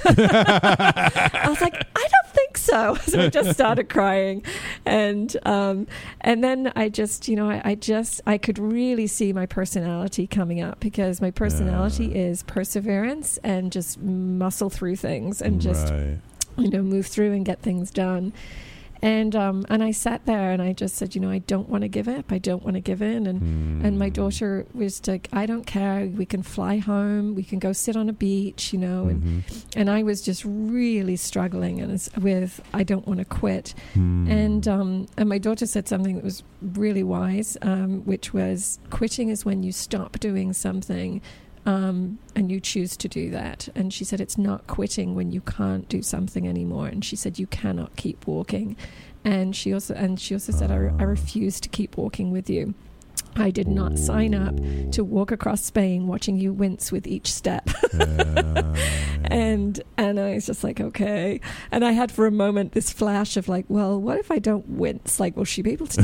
I was like, "I don't think so." So I just started crying, and um, and then I just, you know, I, I just I could really see my personality coming up, because my personality Yeah. is perseverance and just muscle through things and just Right. you know move through and get things done. And um, and I sat there and I just said, you know, I don't want to give up. I don't want to give in. And Hmm. and my daughter was like, I don't care. We can fly home. We can go sit on a beach, you know. And Mhm. and I was just really struggling and it's with I don't want to quit. Hmm. And um, and my daughter said something that was really wise, um, which was quitting is when you stop doing something. Um, and you choose to do that. And she said, it's not quitting when you can't do something anymore. And she said, you cannot keep walking. And she also, and she also said, I, re- I refuse to keep walking with you. I did not sign up to walk across Spain watching you wince with each step. Yeah. and and I was just like, okay. And I had for a moment this flash of like, well, what if I don't wince? Like, will she be able to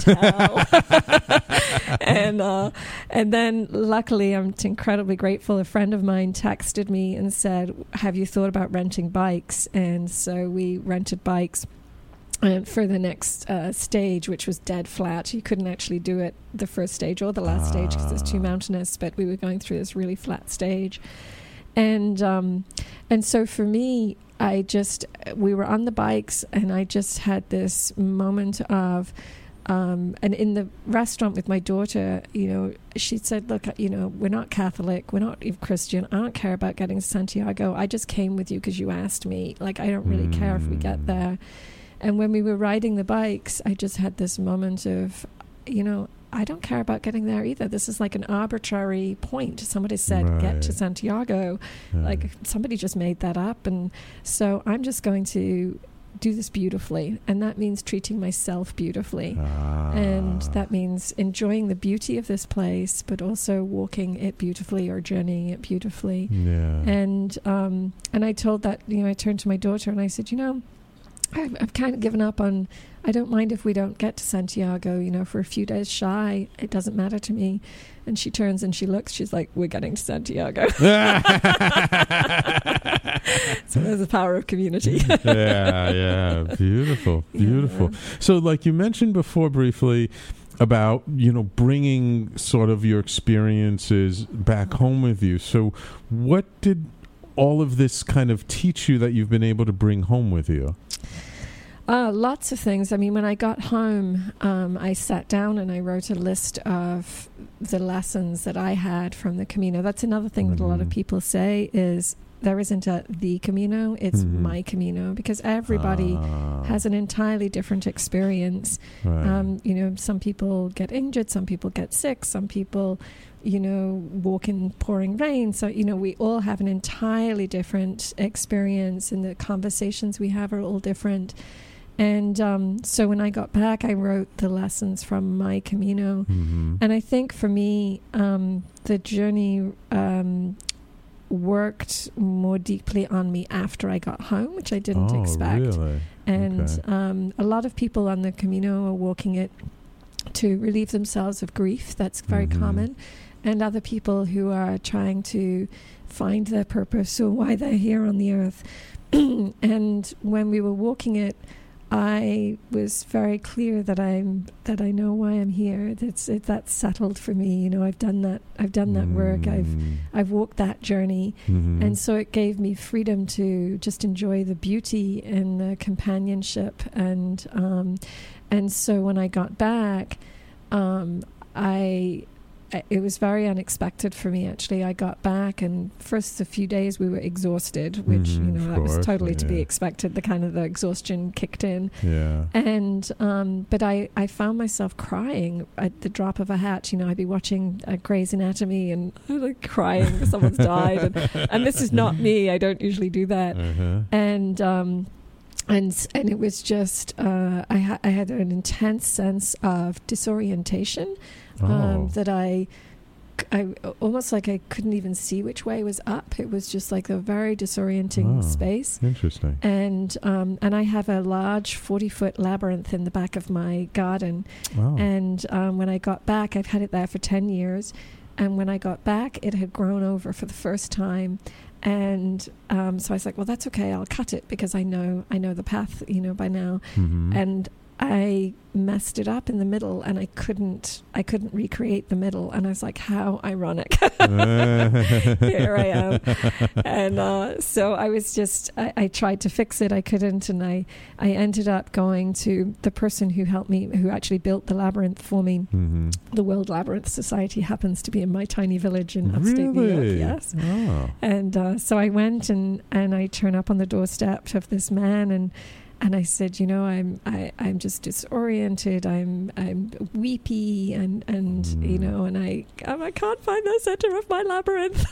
tell? and uh, and then luckily, I'm incredibly grateful. A friend of mine texted me and said, have you thought about renting bikes? And so we rented bikes. And for the next uh, stage, which was dead flat, you couldn't actually do it the first stage or the last stage because it's too mountainous. But we were going through this really flat stage, and um, and so for me, I just we were on the bikes, and I just had this moment of. Um, and in the restaurant with my daughter, you know, she said, look, you know, we're not Catholic, we're not even Christian. I don't care about getting to Santiago. I just came with you because you asked me. Like, I don't really mm. care if we get there. And when we were riding the bikes, I just had this moment of, you know, I don't care about getting there either. This is like an arbitrary point. Somebody said, right. get to Santiago. Yeah. Like, somebody just made that up. And so I'm just going to do this beautifully, and that means treating myself beautifully, ah. and that means enjoying the beauty of this place, but also walking it beautifully or journeying it beautifully. Yeah. And um, and I told that, you know, I turned to my daughter and I said, you know, I've, I've kind of given up on. I don't mind if we don't get to Santiago, you know, for a few days shy. It doesn't matter to me. And she turns and she looks. She's like, we're getting to Santiago. So there's the power of community. yeah, yeah. Beautiful, beautiful. Yeah. So like you mentioned before briefly about, you know, bringing sort of your experiences back home with you. So what did all of this kind of teach you that you've been able to bring home with you? Uh, lots of things. I mean, when I got home, um, I sat down and I wrote a list of the lessons that I had from the Camino. That's another thing mm-hmm. that a lot of people say is there isn't a the Camino, it's mm-hmm. my Camino, because everybody ah. has an entirely different experience. Right. Um, you know, some people get injured, some people get sick, some people, you know, walk in pouring rain. So, you know, we all have an entirely different experience, and the conversations we have are all different. And um, so when I got back, I wrote the lessons from my Camino. Mm-hmm. And I think for me, um, the journey um, worked more deeply on me after I got home, which I didn't oh, expect. Really? And Okay. um, a lot of people on the Camino are walking it to relieve themselves of grief. That's very Mhm. common. And other people who are trying to find their purpose or why they're here on the earth. And when we were walking it, I was very clear that I'm that I know why I'm here. That's it, that's settled for me. You know, I've done that. I've done that work. I've Mm. I've walked that journey, Mhm. and so it gave me freedom to just enjoy the beauty and the companionship. And um, and so when I got back, um, I. It was very unexpected for me, actually. I got back, and first a few days we were exhausted, which, Mhm, you know, of that was course, totally to be yeah. expected. The kind of the exhaustion kicked in. Yeah. And, um, but I, I found myself crying at the drop of a hat. You know, I'd be watching uh, Grey's Anatomy and like, crying because someone's died. And, and this is not me. I don't usually do that. Uh-huh. And, um, and and it was just, uh, I, ha- I had an intense sense of disorientation. Oh. Um, that I, I almost like I couldn't even see which way was up. It was just like a very disorienting Oh, space. Interesting. And um, and I have a large forty foot labyrinth in the back of my garden. Oh. And um, when I got back, I've had it there for ten years. And when I got back, it had grown over for the first time. And um, so I was like, well, that's okay. I'll cut it because I know I know the path, you know, by now. Mhm. And I messed it up in the middle, and I couldn't I couldn't recreate the middle. And I was like, how ironic. Here I am. And uh, so I was just I, I tried to fix it. I couldn't, and I I ended up going to the person who helped me, who actually built the labyrinth for me. Mhm. The World Labyrinth Society happens to be in my tiny village in upstate New Really? York. Yes. Oh. And uh, so I went and, and I turned up on the doorstep of this man, and and I said, you know, I'm I, I'm just disoriented. I'm I'm weepy, and and Mm. you know, and I um, I can't find the center of my labyrinth.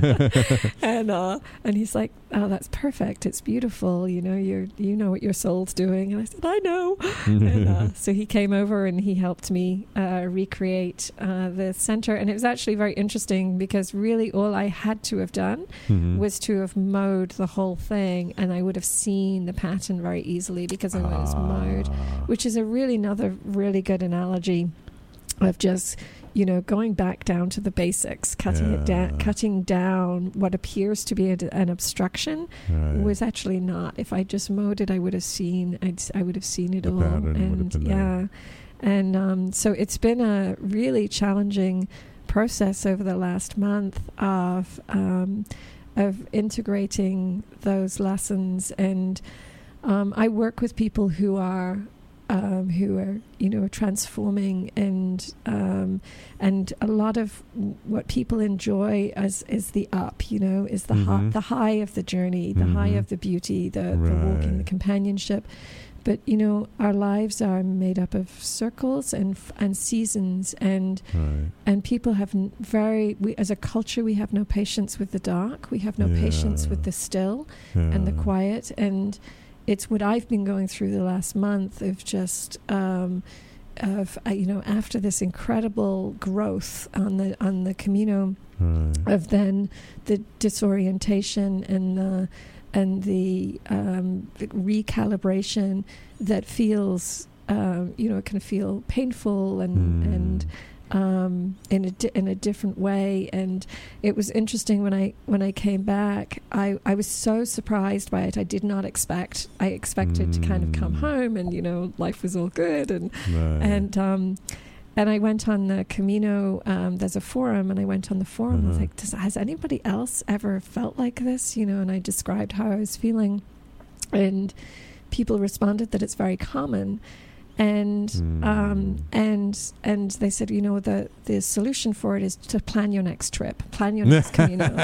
and uh, and he's like, oh, that's perfect. It's beautiful. You know, you you know what your soul's doing. And I said, I know. and uh, so he came over and he helped me uh, recreate uh, the center, and it was actually very interesting because really all I had to have done Mhm. was to have mowed the whole thing, and I would have seen the pattern very easily because it was mowed, which is a really another really good analogy of just, you know, going back down to the basics, cutting it down, Yeah. cutting down what appears to be a, an obstruction Right. was actually not. If I just mowed it, I would have seen. I'd, I would have seen it The all, pattern would have and been yeah, there. and um, so it's been a really challenging process over the last month of um, of integrating those lessons. And um, I work with people who are um, who are you know transforming, and um, and a lot of what people enjoy as is the up, you know, is the Mhm. hi- the high of the journey, the high Mhm. of the beauty, the, the walking, the Right. companionship. But you know, our lives are made up of circles and f- and seasons, and Right. and people have n- very. We, as a culture, we have no patience with the dark. We have no patience Yeah. with the still and the Yeah. quiet. And it's what I've been going through the last month of just. Um, of uh, you know, after this incredible growth on the on the Camino, Right. of then the disorientation and the and the, um, the recalibration that feels, uh, you know, it can feel painful and Mm. and um, in a di- in a different way. And it was interesting when I when I came back. I, I was so surprised by it. I did not expect. I expected to kind of come Mm. home and you know life was all good and Right. and. Um, And I went on the Camino, um, there's a forum, and I went on the forum. I was Uh-huh. like, Does, has anybody else ever felt like this? You know, and I described how I was feeling. And people responded that it's very common. And Mm. um, and and they said, you know, the, the solution for it is to plan your next trip, plan your next Camino.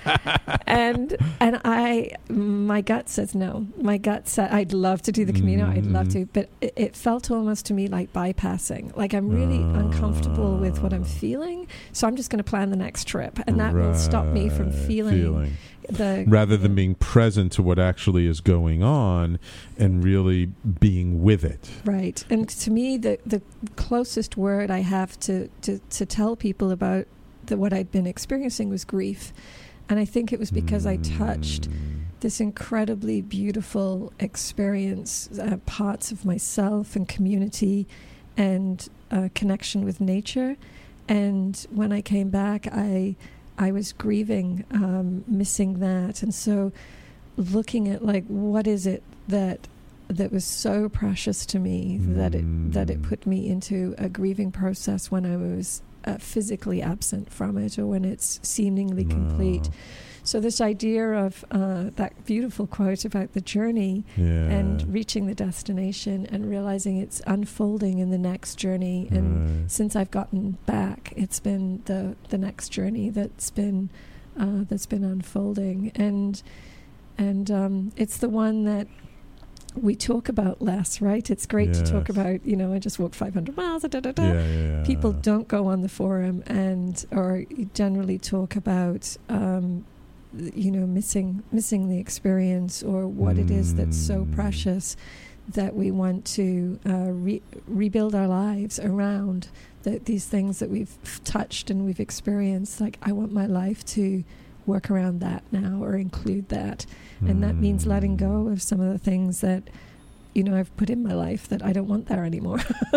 and and I, my gut says no. My gut said I'd love to do the Camino. I'd love Mm. to, but it, it felt almost to me like bypassing. Like I'm really Ah. uncomfortable with what I'm feeling, so I'm just going to plan the next trip, and that will stop me from Right. feeling, Feeling. the rather than being present to what actually is going on and really being with it. Right. And to me, the, the closest word I have to, to, to tell people about the, what I'd been experiencing was grief. and I think it was because I touched this incredibly beautiful experience, uh, parts of myself and community and uh, connection with nature. And when I came back, I I was grieving, um, missing that. And so looking at, like, what is it that that was so precious to me mm. that it that it put me into a grieving process when I was uh, physically absent from it, or when it's seemingly wow. complete. So this idea of uh, that beautiful quote about the journey yeah. and reaching the destination and realizing it's unfolding in the next journey. And right. since I've gotten back, it's been the the next journey that's been uh, that's been unfolding, and and um, it's the one that we talk about less, right? It's great yes. to talk about, you know, I just walked five hundred miles, da, da, da. Yeah, yeah, yeah. People don't go on the forum and or generally talk about um, you know, missing missing the experience, or what mm. it is that's so precious that we want to uh, re- rebuild our lives around the, these things that we've touched and we've experienced. Like, I want my life to work around that now, or include that. Mm. And that means letting go of some of the things that, you know, I've put in my life that I don't want there anymore.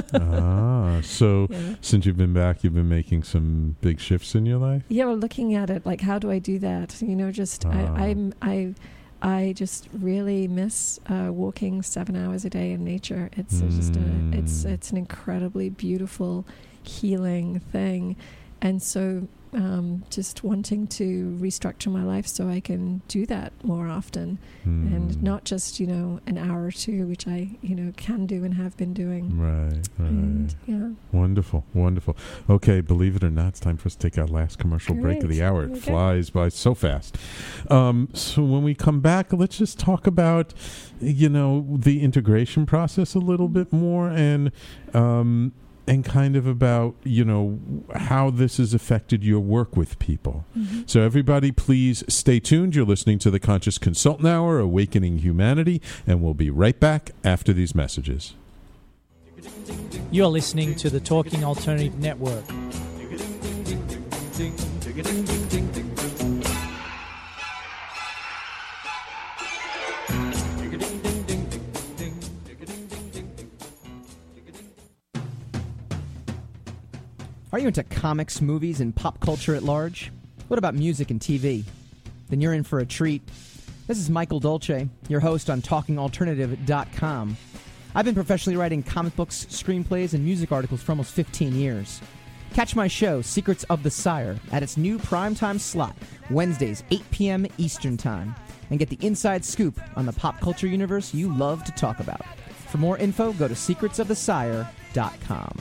ah, so yeah. since you've been back, you've been making some big shifts in your life? Yeah, well, looking at it, like, how do I do that? You know, just, ah. I, I'm, I, I just really miss uh, walking seven hours a day in nature. It's mm. just a, it's, it's an incredibly beautiful, healing thing. And so um, just wanting to restructure my life so I can do that more often mm. and not just, you know, an hour or two, which I, you know, can do and have been doing. Right, right. And, yeah. Wonderful, wonderful. Okay, believe it or not, it's time for us to take our last commercial Great. break of the hour. It okay. flies by so fast. Um, so when we come back, let's just talk about, you know, the integration process a little bit more, and um and kind of about, you know, how this has affected your work with people. Mm-hmm. So everybody, please stay tuned. You're listening to the Conscious Consultant Hour, Awakening Humanity, and we'll be right back after these messages. You're listening to the Talking Alternative Network. Are you into comics, movies, and pop culture at large? What about music and T V? Then you're in for a treat. This is Michael Dolce, your host on talking alternative dot com. I've been professionally writing comic books, screenplays, and music articles for almost fifteen years. Catch my show, Secrets of the Sire, at its new primetime slot, Wednesdays, eight p.m. Eastern Time, and get the inside scoop on the pop culture universe you love to talk about. For more info, go to secrets of the sire dot com.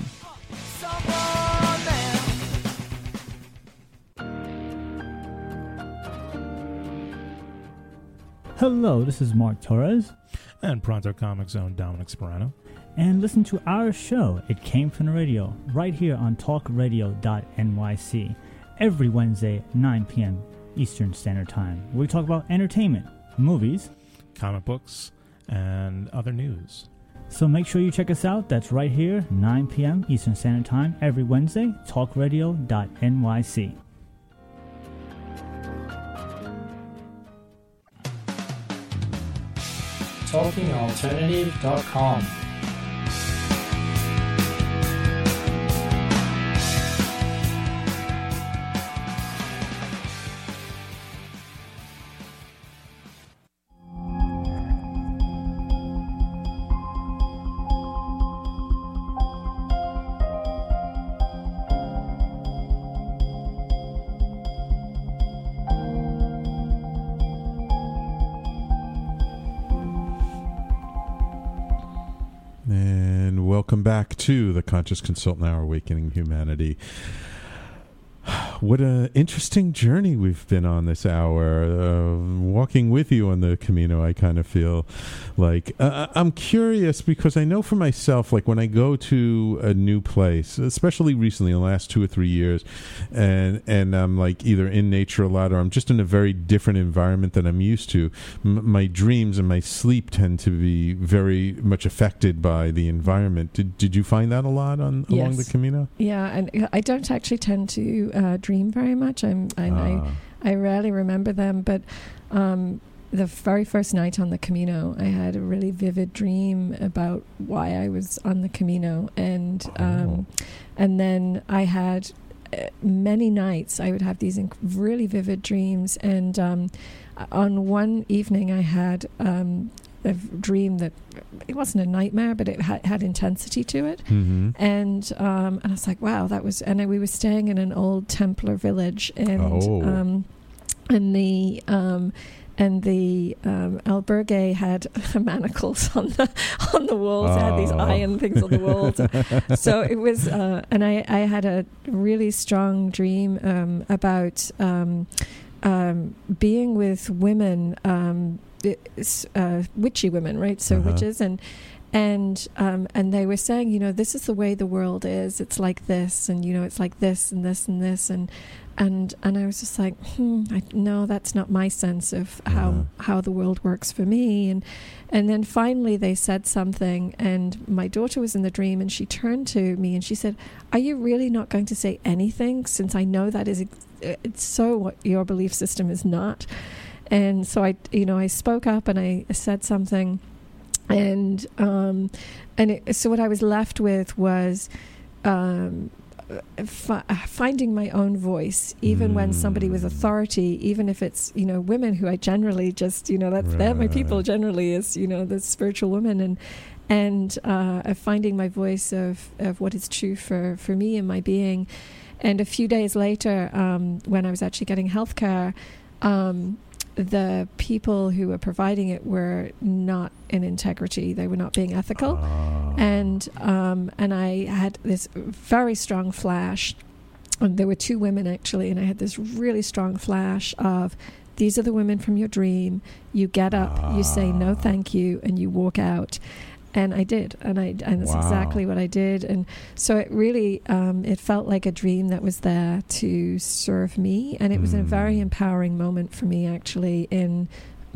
Hello, this is Mark Torres. And Pronto Comics' own Dominic Sperano. And listen to our show, It Came From the Radio, right here on talk radio dot N Y C, every Wednesday, nine p.m. Eastern Standard Time, where we talk about entertainment, movies, comic books, and other news. So make sure you check us out. That's right here, nine p.m. Eastern Standard Time, every Wednesday, talk radio dot N Y C. talking alternative dot com. Welcome back to the Conscious Consultant Hour, Awakening Humanity. What an interesting journey we've been on this hour. Uh, walking with you on the Camino, I kind of feel like uh, I'm curious, because I know for myself, like when I go to a new place, especially recently in the last two or three years, and and I'm like either in nature a lot, or I'm just in a very different environment than I'm used to, M- my dreams and my sleep tend to be very much affected by the environment. Did did you find that a lot on along yes. the Camino? Yeah, and I don't actually tend to uh, dream very much. I'm, and ah. I, I rarely remember them, but um, the very first night on the Camino, I had a really vivid dream about why I was on the Camino, and um, Oh. and then I had uh, many nights I would have these inc- really vivid dreams, and um, on one evening I had um, a v- dream that it wasn't a nightmare, but it ha- had intensity to it. Mm-hmm. And um, and I was like, wow, that was. And we were staying in an old Templar village, and Oh. um, and the um, and the um, albergue had manacles on the on the walls. It had these Oh. iron things on the walls. So it was, uh, and I I had a really strong dream um, about um, um, being with women. Um, it's, uh, witchy women, right? So Uh-huh. witches, and and um, and they were saying, you know, this is the way the world is. It's like this, and you know, it's like this and this and this, and and and I was just like, hmm, I, no, that's not my sense of how Uh-huh. how the world works for me. And and then finally they said something, and my daughter was in the dream, and she turned to me and she said, "Are you really not going to say anything? Since I know that is ex- it's so what your belief system is not." And so I, you know, I spoke up and I said something, and um, and it, so what I was left with was um, fi- finding my own voice, even when somebody with authority, even if it's, you know, women who I generally just, you know, that's they're my people Right. generally, is, you know, the spiritual women, and and uh, of finding my voice of of what is true for for me and my being. And a few days later, um, when I was actually getting healthcare, um, the people who were providing it were not in integrity. They were not being ethical. Ah. And um, and I had this very strong flash. And there were two women, actually, and I had this really strong flash of, these are the women from your dream. You get up, you say no thank you, and you walk out. And I did, and I and that's Wow. exactly what I did. And so it really, um, it felt like a dream that was there to serve me, and it was a very empowering moment for me, actually, in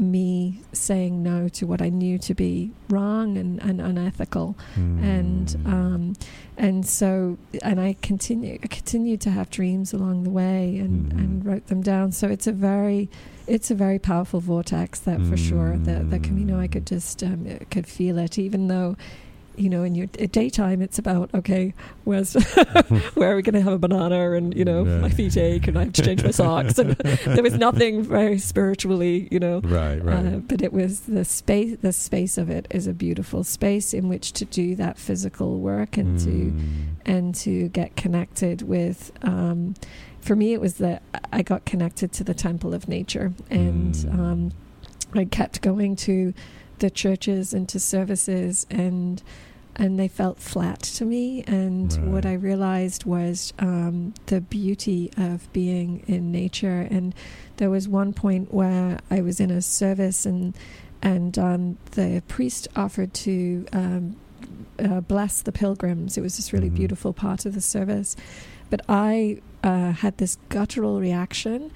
me saying no to what I knew to be wrong and, and unethical. And um, and so, and I continue, I continued to have dreams along the way, and, and wrote them down. So it's a very It's a very powerful vortex, that for sure. The the Camino, I could just um, could feel it, even though, you know, in your uh, daytime, it's about, okay, where's where are we going to have a banana, and, you know, Right. my feet ache, and I have to change my socks, and there was nothing very spiritually, you know. Right, right. Uh, but it was the space. The space of it is a beautiful space in which to do that physical work, and to and to get connected with. Um, For me, it was that I got connected to the temple of nature, and um, I kept going to the churches and to services, and and they felt flat to me. And Right. what I realized was um, the beauty of being in nature. And there was one point where I was in a service, and and um, the priest offered to um, uh, bless the pilgrims. It was this really Mhm. beautiful part of the service. But I uh, had this guttural reaction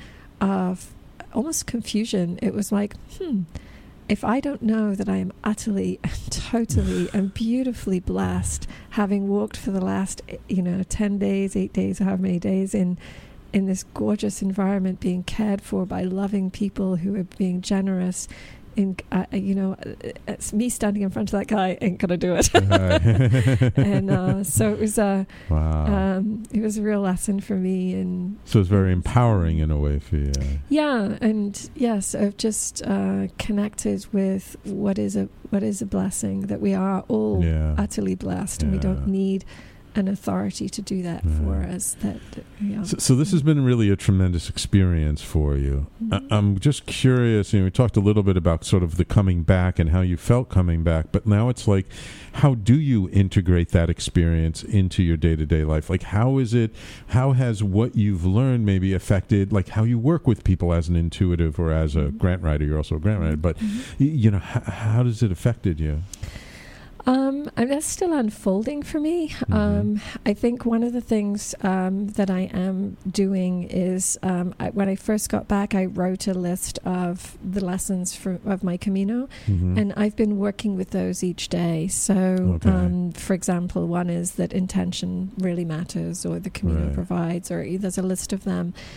of almost confusion. It was like, hmm, if I don't know that I am utterly and totally and beautifully blessed, having walked for the last, you know, ten days, eight days, or however many days in in this gorgeous environment, being cared for by loving people who are being generous, in uh, you know, it's me standing in front of that guy ain't gonna do it. And uh, so it was a Wow. um, it was a real lesson for me. And So it's very empowering in a way for you. yeah, and yes, I've just uh, connected with what is a what is a blessing, that we are all Yeah. utterly blessed, and we don't need an authority to do that for us. That yeah. So, so this has been really a tremendous experience for you. Mm-hmm. I, I'm just curious, you know, we talked a little bit about sort of the coming back and how you felt coming back, but now it's like, how do you integrate that experience into your day-to-day life? Like, how is it, how has what you've learned maybe affected, like, how you work with people as an intuitive or as a grant writer? You're also a grant writer, but, y- you know, h- how does it affected you? Um, and that's still unfolding for me. Mm-hmm. Um, I think one of the things um, that I am doing is um, I, when I first got back, I wrote a list of the lessons for, of my Camino, Mhm. and I've been working with those each day. So, Okay. um, for example, one is that intention really matters, or the Camino Right. provides, or there's a list of them.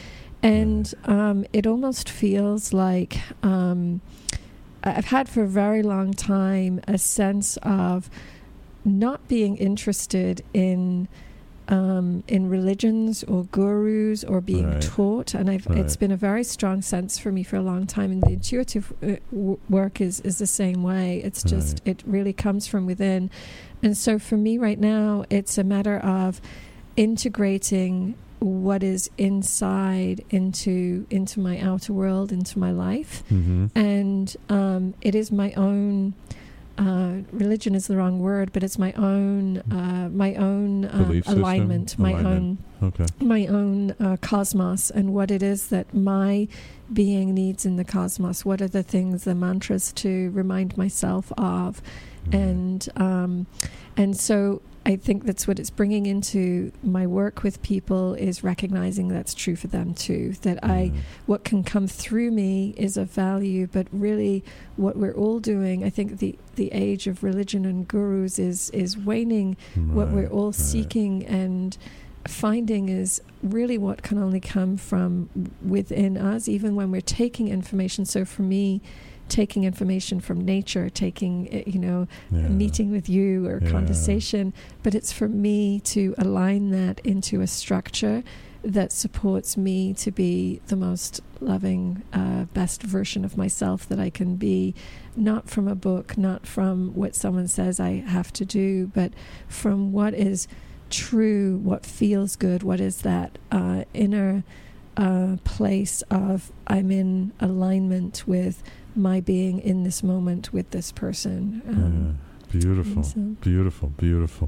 And um, it almost feels like um, I've had for a very long time a sense of not being interested in um, in religions or gurus or being Right. taught, and I've, Right. it's been a very strong sense for me for a long time. And the intuitive uh, w- work is is the same way. It's just Right. it really comes from within, and so for me right now, it's a matter of integrating what is inside into into my outer world, into my life. Mhm. And um, it is my own uh, religion is the wrong word, but it's my own uh, my own um, Belief system? alignment, my Alignment. own Okay. my own uh, cosmos, and what it is that my being needs in the cosmos. What are the things, the mantras to remind myself of, and um, and so I think that's what it's bringing into my work with people, is recognizing that's true for them too. That I, what can come through me is of value, but really what we're all doing, I think the, the age of religion and gurus is, is waning. What we're all right. seeking and finding is really what can only come from within us, even when we're taking information. So for me, taking information from nature, taking, uh, you know, Yeah. a meeting with you or Yeah. conversation, but it's for me to align that into a structure that supports me to be the most loving, uh, best version of myself that I can be, not from a book, not from what someone says I have to do, but from what is true, what feels good, what is that uh, inner uh, place of I'm in alignment with my being in this moment with this person. Um, Yeah. Beautiful, so- beautiful, beautiful.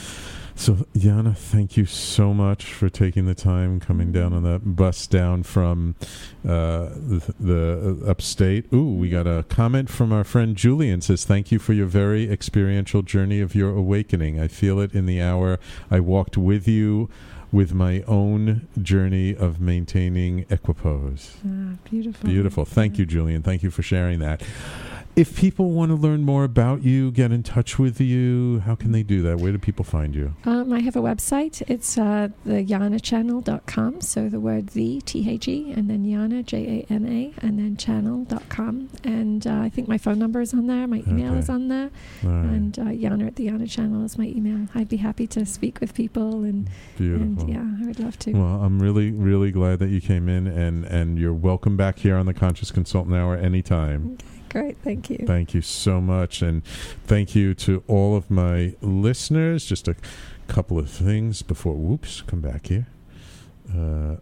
So, Yana, thank you so much for taking the time, coming down on that bus down from uh, the, the uh, upstate. Ooh, we got a comment from our friend Julian. Says, thank you for your very experiential journey of your awakening. I feel it in the hour I walked with you with my own journey of maintaining equipoise. Ah, beautiful. Beautiful. Thank you, Julian. Thank you for sharing that. If people want to learn more about you, get in touch with you, how can they do that? Where do people find you? Um, I have a website. It's uh, the yana channel dot com. So the word the, T H E, and then Yana, J A N A, and then channel dot com. And uh, I think my phone number is on there. My email Okay. is on there. All right. And uh, Yana at the Yana channel is my email. I'd be happy to speak with people. And, Beautiful. and yeah, I would love to. Well, I'm really, really glad that you came in, and, and you're welcome back here on the Conscious Consultant Hour anytime. Great. Thank you. Thank you so much. And thank you to all of my listeners. Just a couple of things before, whoops, come back here. A uh,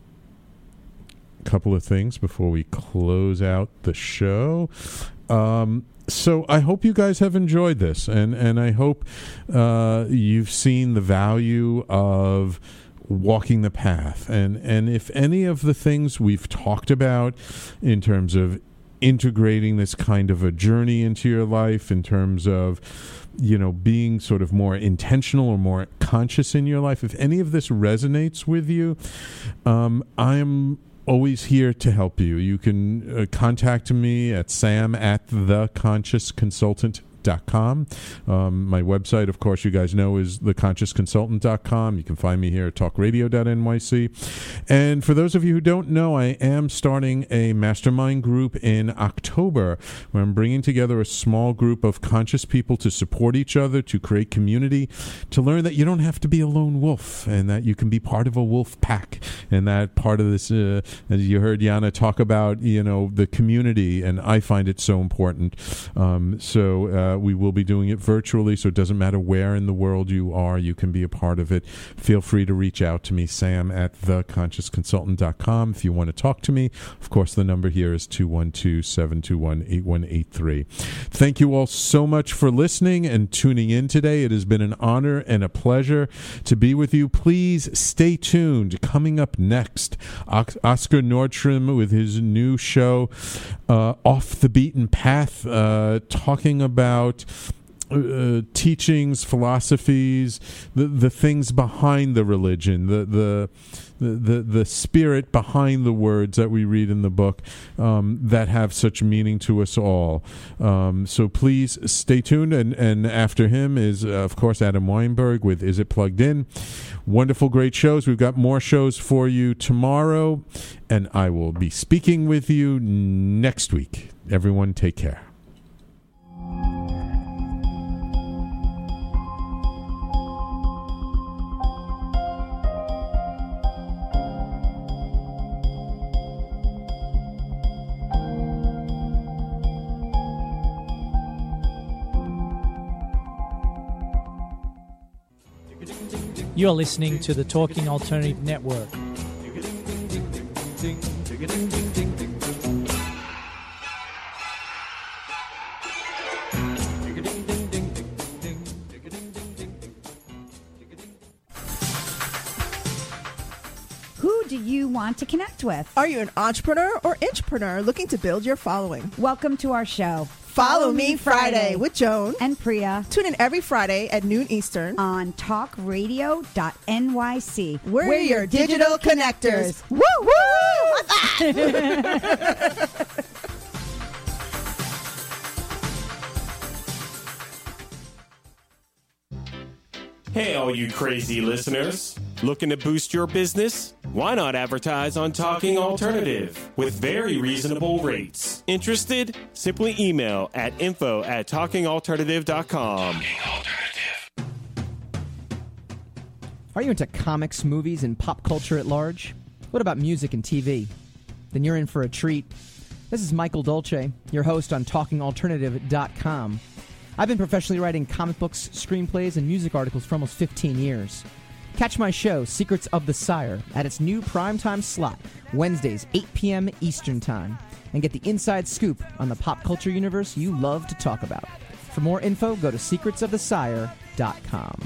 couple of things before we close out the show. Um, so I hope you guys have enjoyed this, and, and I hope uh, you've seen the value of walking the path. And, and if any of the things we've talked about in terms of integrating this kind of a journey into your life, in terms of, you know, being sort of more intentional or more conscious in your life, if any of this resonates with you, um, I am always here to help you. You can uh, contact me at sam at the conscious consultant dot com. Um, my website, of course, you guys know, is the conscious consultant dot com. You can find me here at talk radio dot N Y C. And for those of you who don't know, I am starting a mastermind group in October, where I'm bringing together a small group of conscious people to support each other, to create community, to learn that you don't have to be a lone wolf, and that you can be part of a wolf pack. And that part of this, uh, as you heard Yana talk about, you know, the community, and I find it so important. Um, so, uh, we will be doing it virtually, so it doesn't matter where in the world you are, you can be a part of it. Feel free to reach out to me, sam at the conscious consultant dot com, if you want to talk to me. Of course, the number here is two one two, seven two one, eight one eight three. Thank you all so much for listening and tuning in today. It has been an honor and a pleasure to be with you. Please stay tuned. Coming up next, Oscar Nordstrom with his new show, uh, Off the Beaten Path, uh, talking about uh, teachings, philosophies, the the things behind the religion, the the the the, the spirit behind the words that we read in the book um, that have such meaning to us all. Um, so please stay tuned. And, and after him is, uh, of course, Adam Weinberg with Is It Plugged In? Wonderful, great shows. We've got more shows for you tomorrow, and I will be speaking with you next week. Everyone, take care. You're listening to the Talking Alternative Network. Who do you want to connect with? Are you an entrepreneur or intrapreneur looking to build your following? Welcome to our show. Follow Me Friday with Joan and Priya. Tune in every Friday at noon Eastern on talk radio dot N Y C. We're, We're your, your digital, digital connectors. connectors. Woo woo! What's that? Hey, all you crazy listeners. Looking to boost your business? Why not advertise on Talking Alternative with very reasonable rates? Interested? Simply email at info at talking alternative dot com. Talking Alternative. Are you into comics, movies, and pop culture at large? What about music and T V? Then you're in for a treat. This is Michael Dolce, your host on talking alternative dot com. I've been professionally writing comic books, screenplays, and music articles for almost fifteen years. Catch my show, Secrets of the Sire, at its new primetime slot, Wednesdays, eight p.m. Eastern Time, and get the inside scoop on the pop culture universe you love to talk about. For more info, go to secrets of the sire dot com.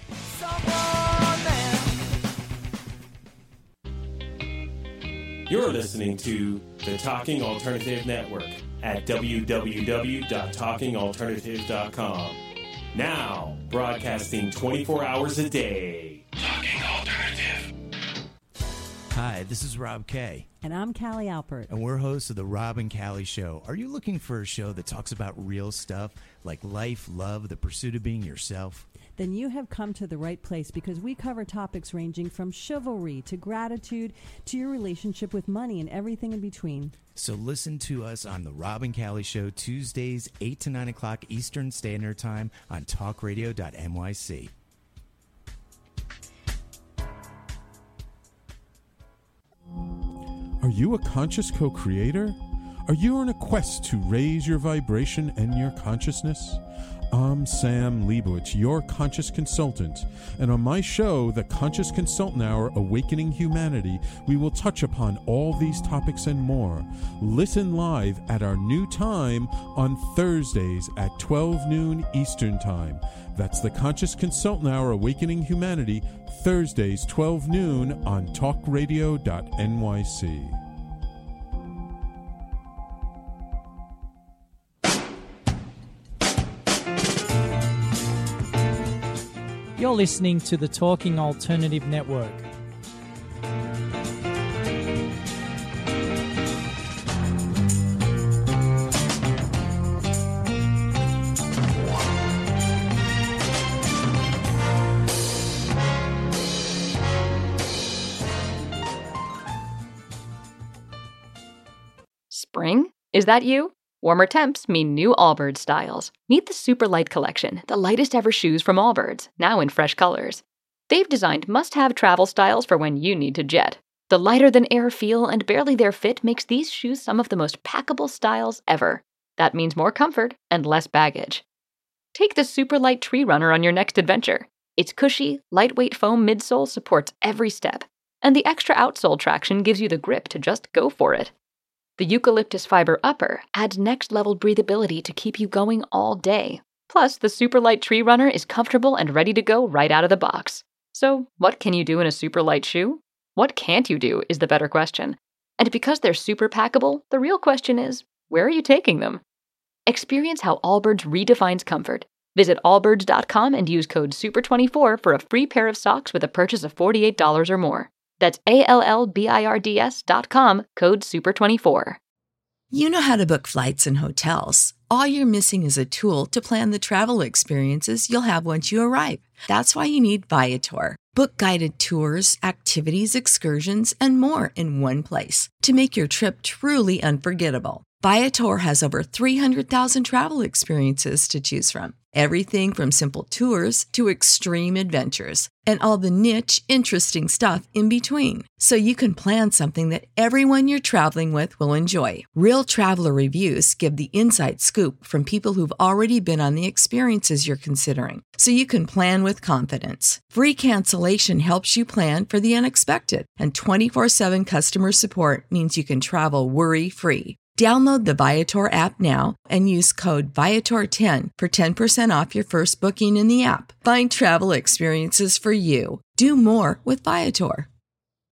You're listening to the Talking Alternative Network at w w w dot talking alternative dot com. Now, broadcasting twenty-four hours a day. Talking Alternative. Hi, this is Rob Kay. And I'm Callie Alpert. And we're hosts of The Rob and Callie Show. Are you looking for a show that talks about real stuff like life, love, the pursuit of being yourself? Then you have come to the right place, because we cover topics ranging from chivalry to gratitude to your relationship with money and everything in between. So listen to us on The Rob and Callie Show, Tuesdays, eight to nine o'clock Eastern Standard Time on talk radio dot N Y C. Are you a conscious co-creator? Are you on a quest to raise your vibration and your consciousness? I'm Sam Leibowitz, your conscious consultant, and on my show, The Conscious Consultant Hour, Awakening Humanity, we will touch upon all these topics and more. Listen live at our new time on Thursdays at twelve noon Eastern Time. That's The Conscious Consultant Hour, Awakening Humanity, Thursdays, twelve noon on talk radio dot N Y C. You're listening to the Talking Alternative Network. Spring? Is that you? Warmer temps mean new Allbirds styles. Meet the Super Light Collection, the lightest ever shoes from Allbirds, now in fresh colors. They've designed must-have travel styles for when you need to jet. The lighter-than-air feel and barely-there fit makes these shoes some of the most packable styles ever. That means more comfort and less baggage. Take the Super Light Tree Runner on your next adventure. Its cushy, lightweight foam midsole supports every step, and the extra outsole traction gives you the grip to just go for it. The eucalyptus fiber upper adds next-level breathability to keep you going all day. Plus, the Super Light Tree Runner is comfortable and ready to go right out of the box. So, what can you do in a super light shoe? What can't you do is the better question. And because they're super packable, the real question is, where are you taking them? Experience how Allbirds redefines comfort. Visit allbirds dot com and use code super twenty-four for a free pair of socks with a purchase of forty-eight dollars or more. That's A L L B I R D S dot com, code super twenty-four. You know how to book flights and hotels. All you're missing is a tool to plan the travel experiences you'll have once you arrive. That's why you need Viator. Book guided tours, activities, excursions, and more in one place to make your trip truly unforgettable. Viator has over three hundred thousand travel experiences to choose from. Everything from simple tours to extreme adventures and all the niche, interesting stuff in between. So you can plan something that everyone you're traveling with will enjoy. Real traveler reviews give the inside scoop from people who've already been on the experiences you're considering. So you can plan with confidence. Free cancellation helps you plan for the unexpected. And twenty-four seven customer support means you can travel worry-free. Download the Viator app now and use code Viator ten for ten percent off your first booking in the app. Find travel experiences for you. Do more with Viator.